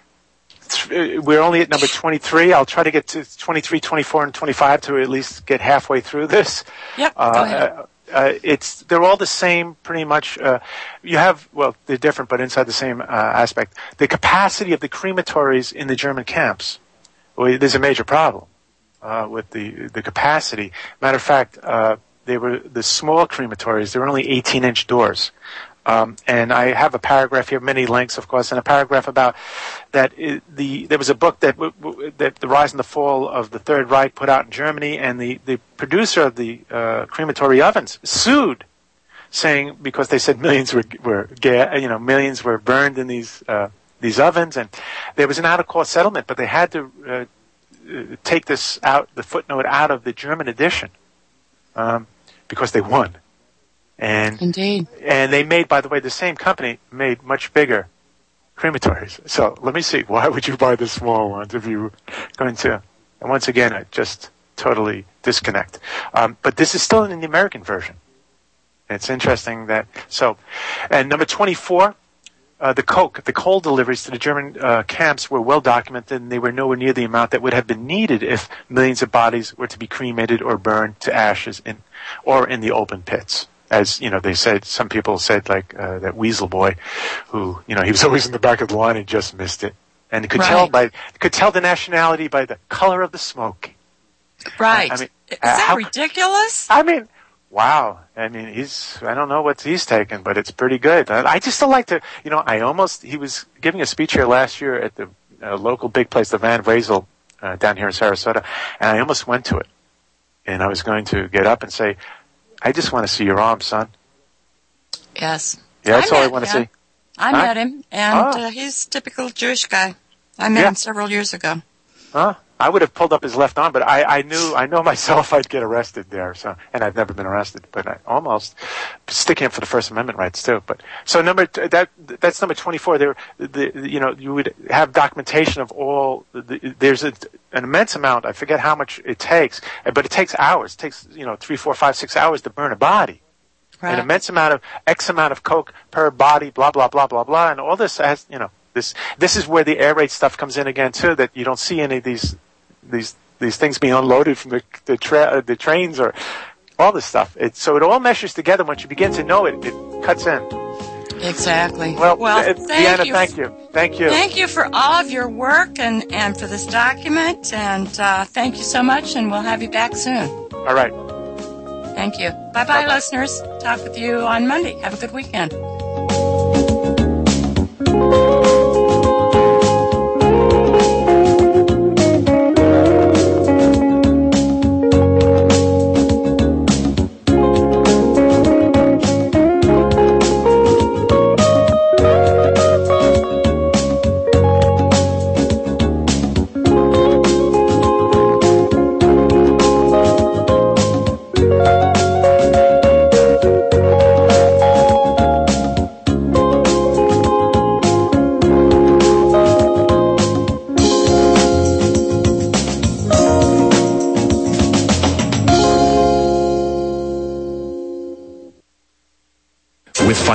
Speaker 2: we're only at number twenty-three. I'll try to get to twenty-three, twenty-four, and twenty-five to at least get halfway through this.
Speaker 1: Yep,
Speaker 2: uh,
Speaker 1: go ahead.
Speaker 2: Uh, it's they're all the same pretty much. Uh, you have well they're different, but inside the same uh, aspect. The capacity of the crematories in the German camps, well, there's a major problem uh, with the the capacity. Matter of fact, uh, they were the small crematories. They were only eighteen inch doors. Um, and I have a paragraph here, many links, of course, and a paragraph about that. It, the there was a book that w- w- that the Rise and the Fall of the Third Reich put out in Germany, and the, the producer of the uh, crematory ovens sued, saying because they said millions were were ga- you know millions were burned in these uh, these ovens, and there was an out of court settlement, but they had to uh, take this out, the footnote out of the German edition, um, because they won. And,
Speaker 1: Indeed.
Speaker 2: And they made, by the way, the same company made much bigger crematories. So let me see. Why would you buy the small ones if you were going to? And once again, I just totally disconnect. Um, but this is still in the American version. And it's interesting that. So, and number twenty-four, uh, the coke, the coal deliveries to the German uh, camps were well documented, and they were nowhere near the amount that would have been needed if millions of bodies were to be cremated or burned to ashes in, or in the open pits. As, you know, they said, some people said, like, uh, that Weasel Boy, who, you know, he was always in the back of the line and just missed it. And could
Speaker 1: right.
Speaker 2: tell by, could tell the nationality by the color of the smoke.
Speaker 1: Right.
Speaker 2: I mean,
Speaker 1: is
Speaker 2: uh,
Speaker 1: that
Speaker 2: how,
Speaker 1: ridiculous?
Speaker 2: I mean, wow. I mean, he's, I don't know what he's taken, but it's pretty good. I, I just still like to, you know, I almost, he was giving a speech here last year at the uh, local big place, the Van Wezel, uh, down here in Sarasota, and I almost went to it. And I was going to get up and say, I just want to see your arm, son.
Speaker 1: Yes.
Speaker 2: Yeah, that's
Speaker 1: I
Speaker 2: all I
Speaker 1: met
Speaker 2: want to
Speaker 1: him.
Speaker 2: see.
Speaker 1: I
Speaker 2: huh?
Speaker 1: met him, and
Speaker 2: oh.
Speaker 1: uh, he's a typical Jewish guy. I met
Speaker 2: yeah.
Speaker 1: him several years ago.
Speaker 2: Huh? I would have pulled up his left arm, but I, I knew, I know myself I'd get arrested there, so, and I've never been arrested, but I almost sticking up for the First Amendment rights too. But, so number, that, that's number twenty-four. There, the, you know, you would have documentation of all, the, there's a, an immense amount, I forget how much it takes, but it takes hours. It takes, you know, three, four, five, six hours to burn a body. Right. An immense amount of, X amount of coke per body, blah, blah, blah, blah, blah, and all this has, you know, this, this is where the air raid stuff comes in again too, that you don't see any of these, these, these things being unloaded from the, the, tra- the trains or all this stuff. It, so it all meshes together. Once you begin to know it, it cuts in.
Speaker 1: Exactly.
Speaker 2: Well,
Speaker 1: well
Speaker 2: uh,
Speaker 1: thank
Speaker 2: Deanna,
Speaker 1: you.
Speaker 2: thank you. Thank you.
Speaker 1: Thank you for all of your work and, and for this document, and uh, thank you so much, and we'll have you back soon.
Speaker 2: All right.
Speaker 1: Thank you. Bye-bye, listeners. Talk with you on Monday. Have a good weekend.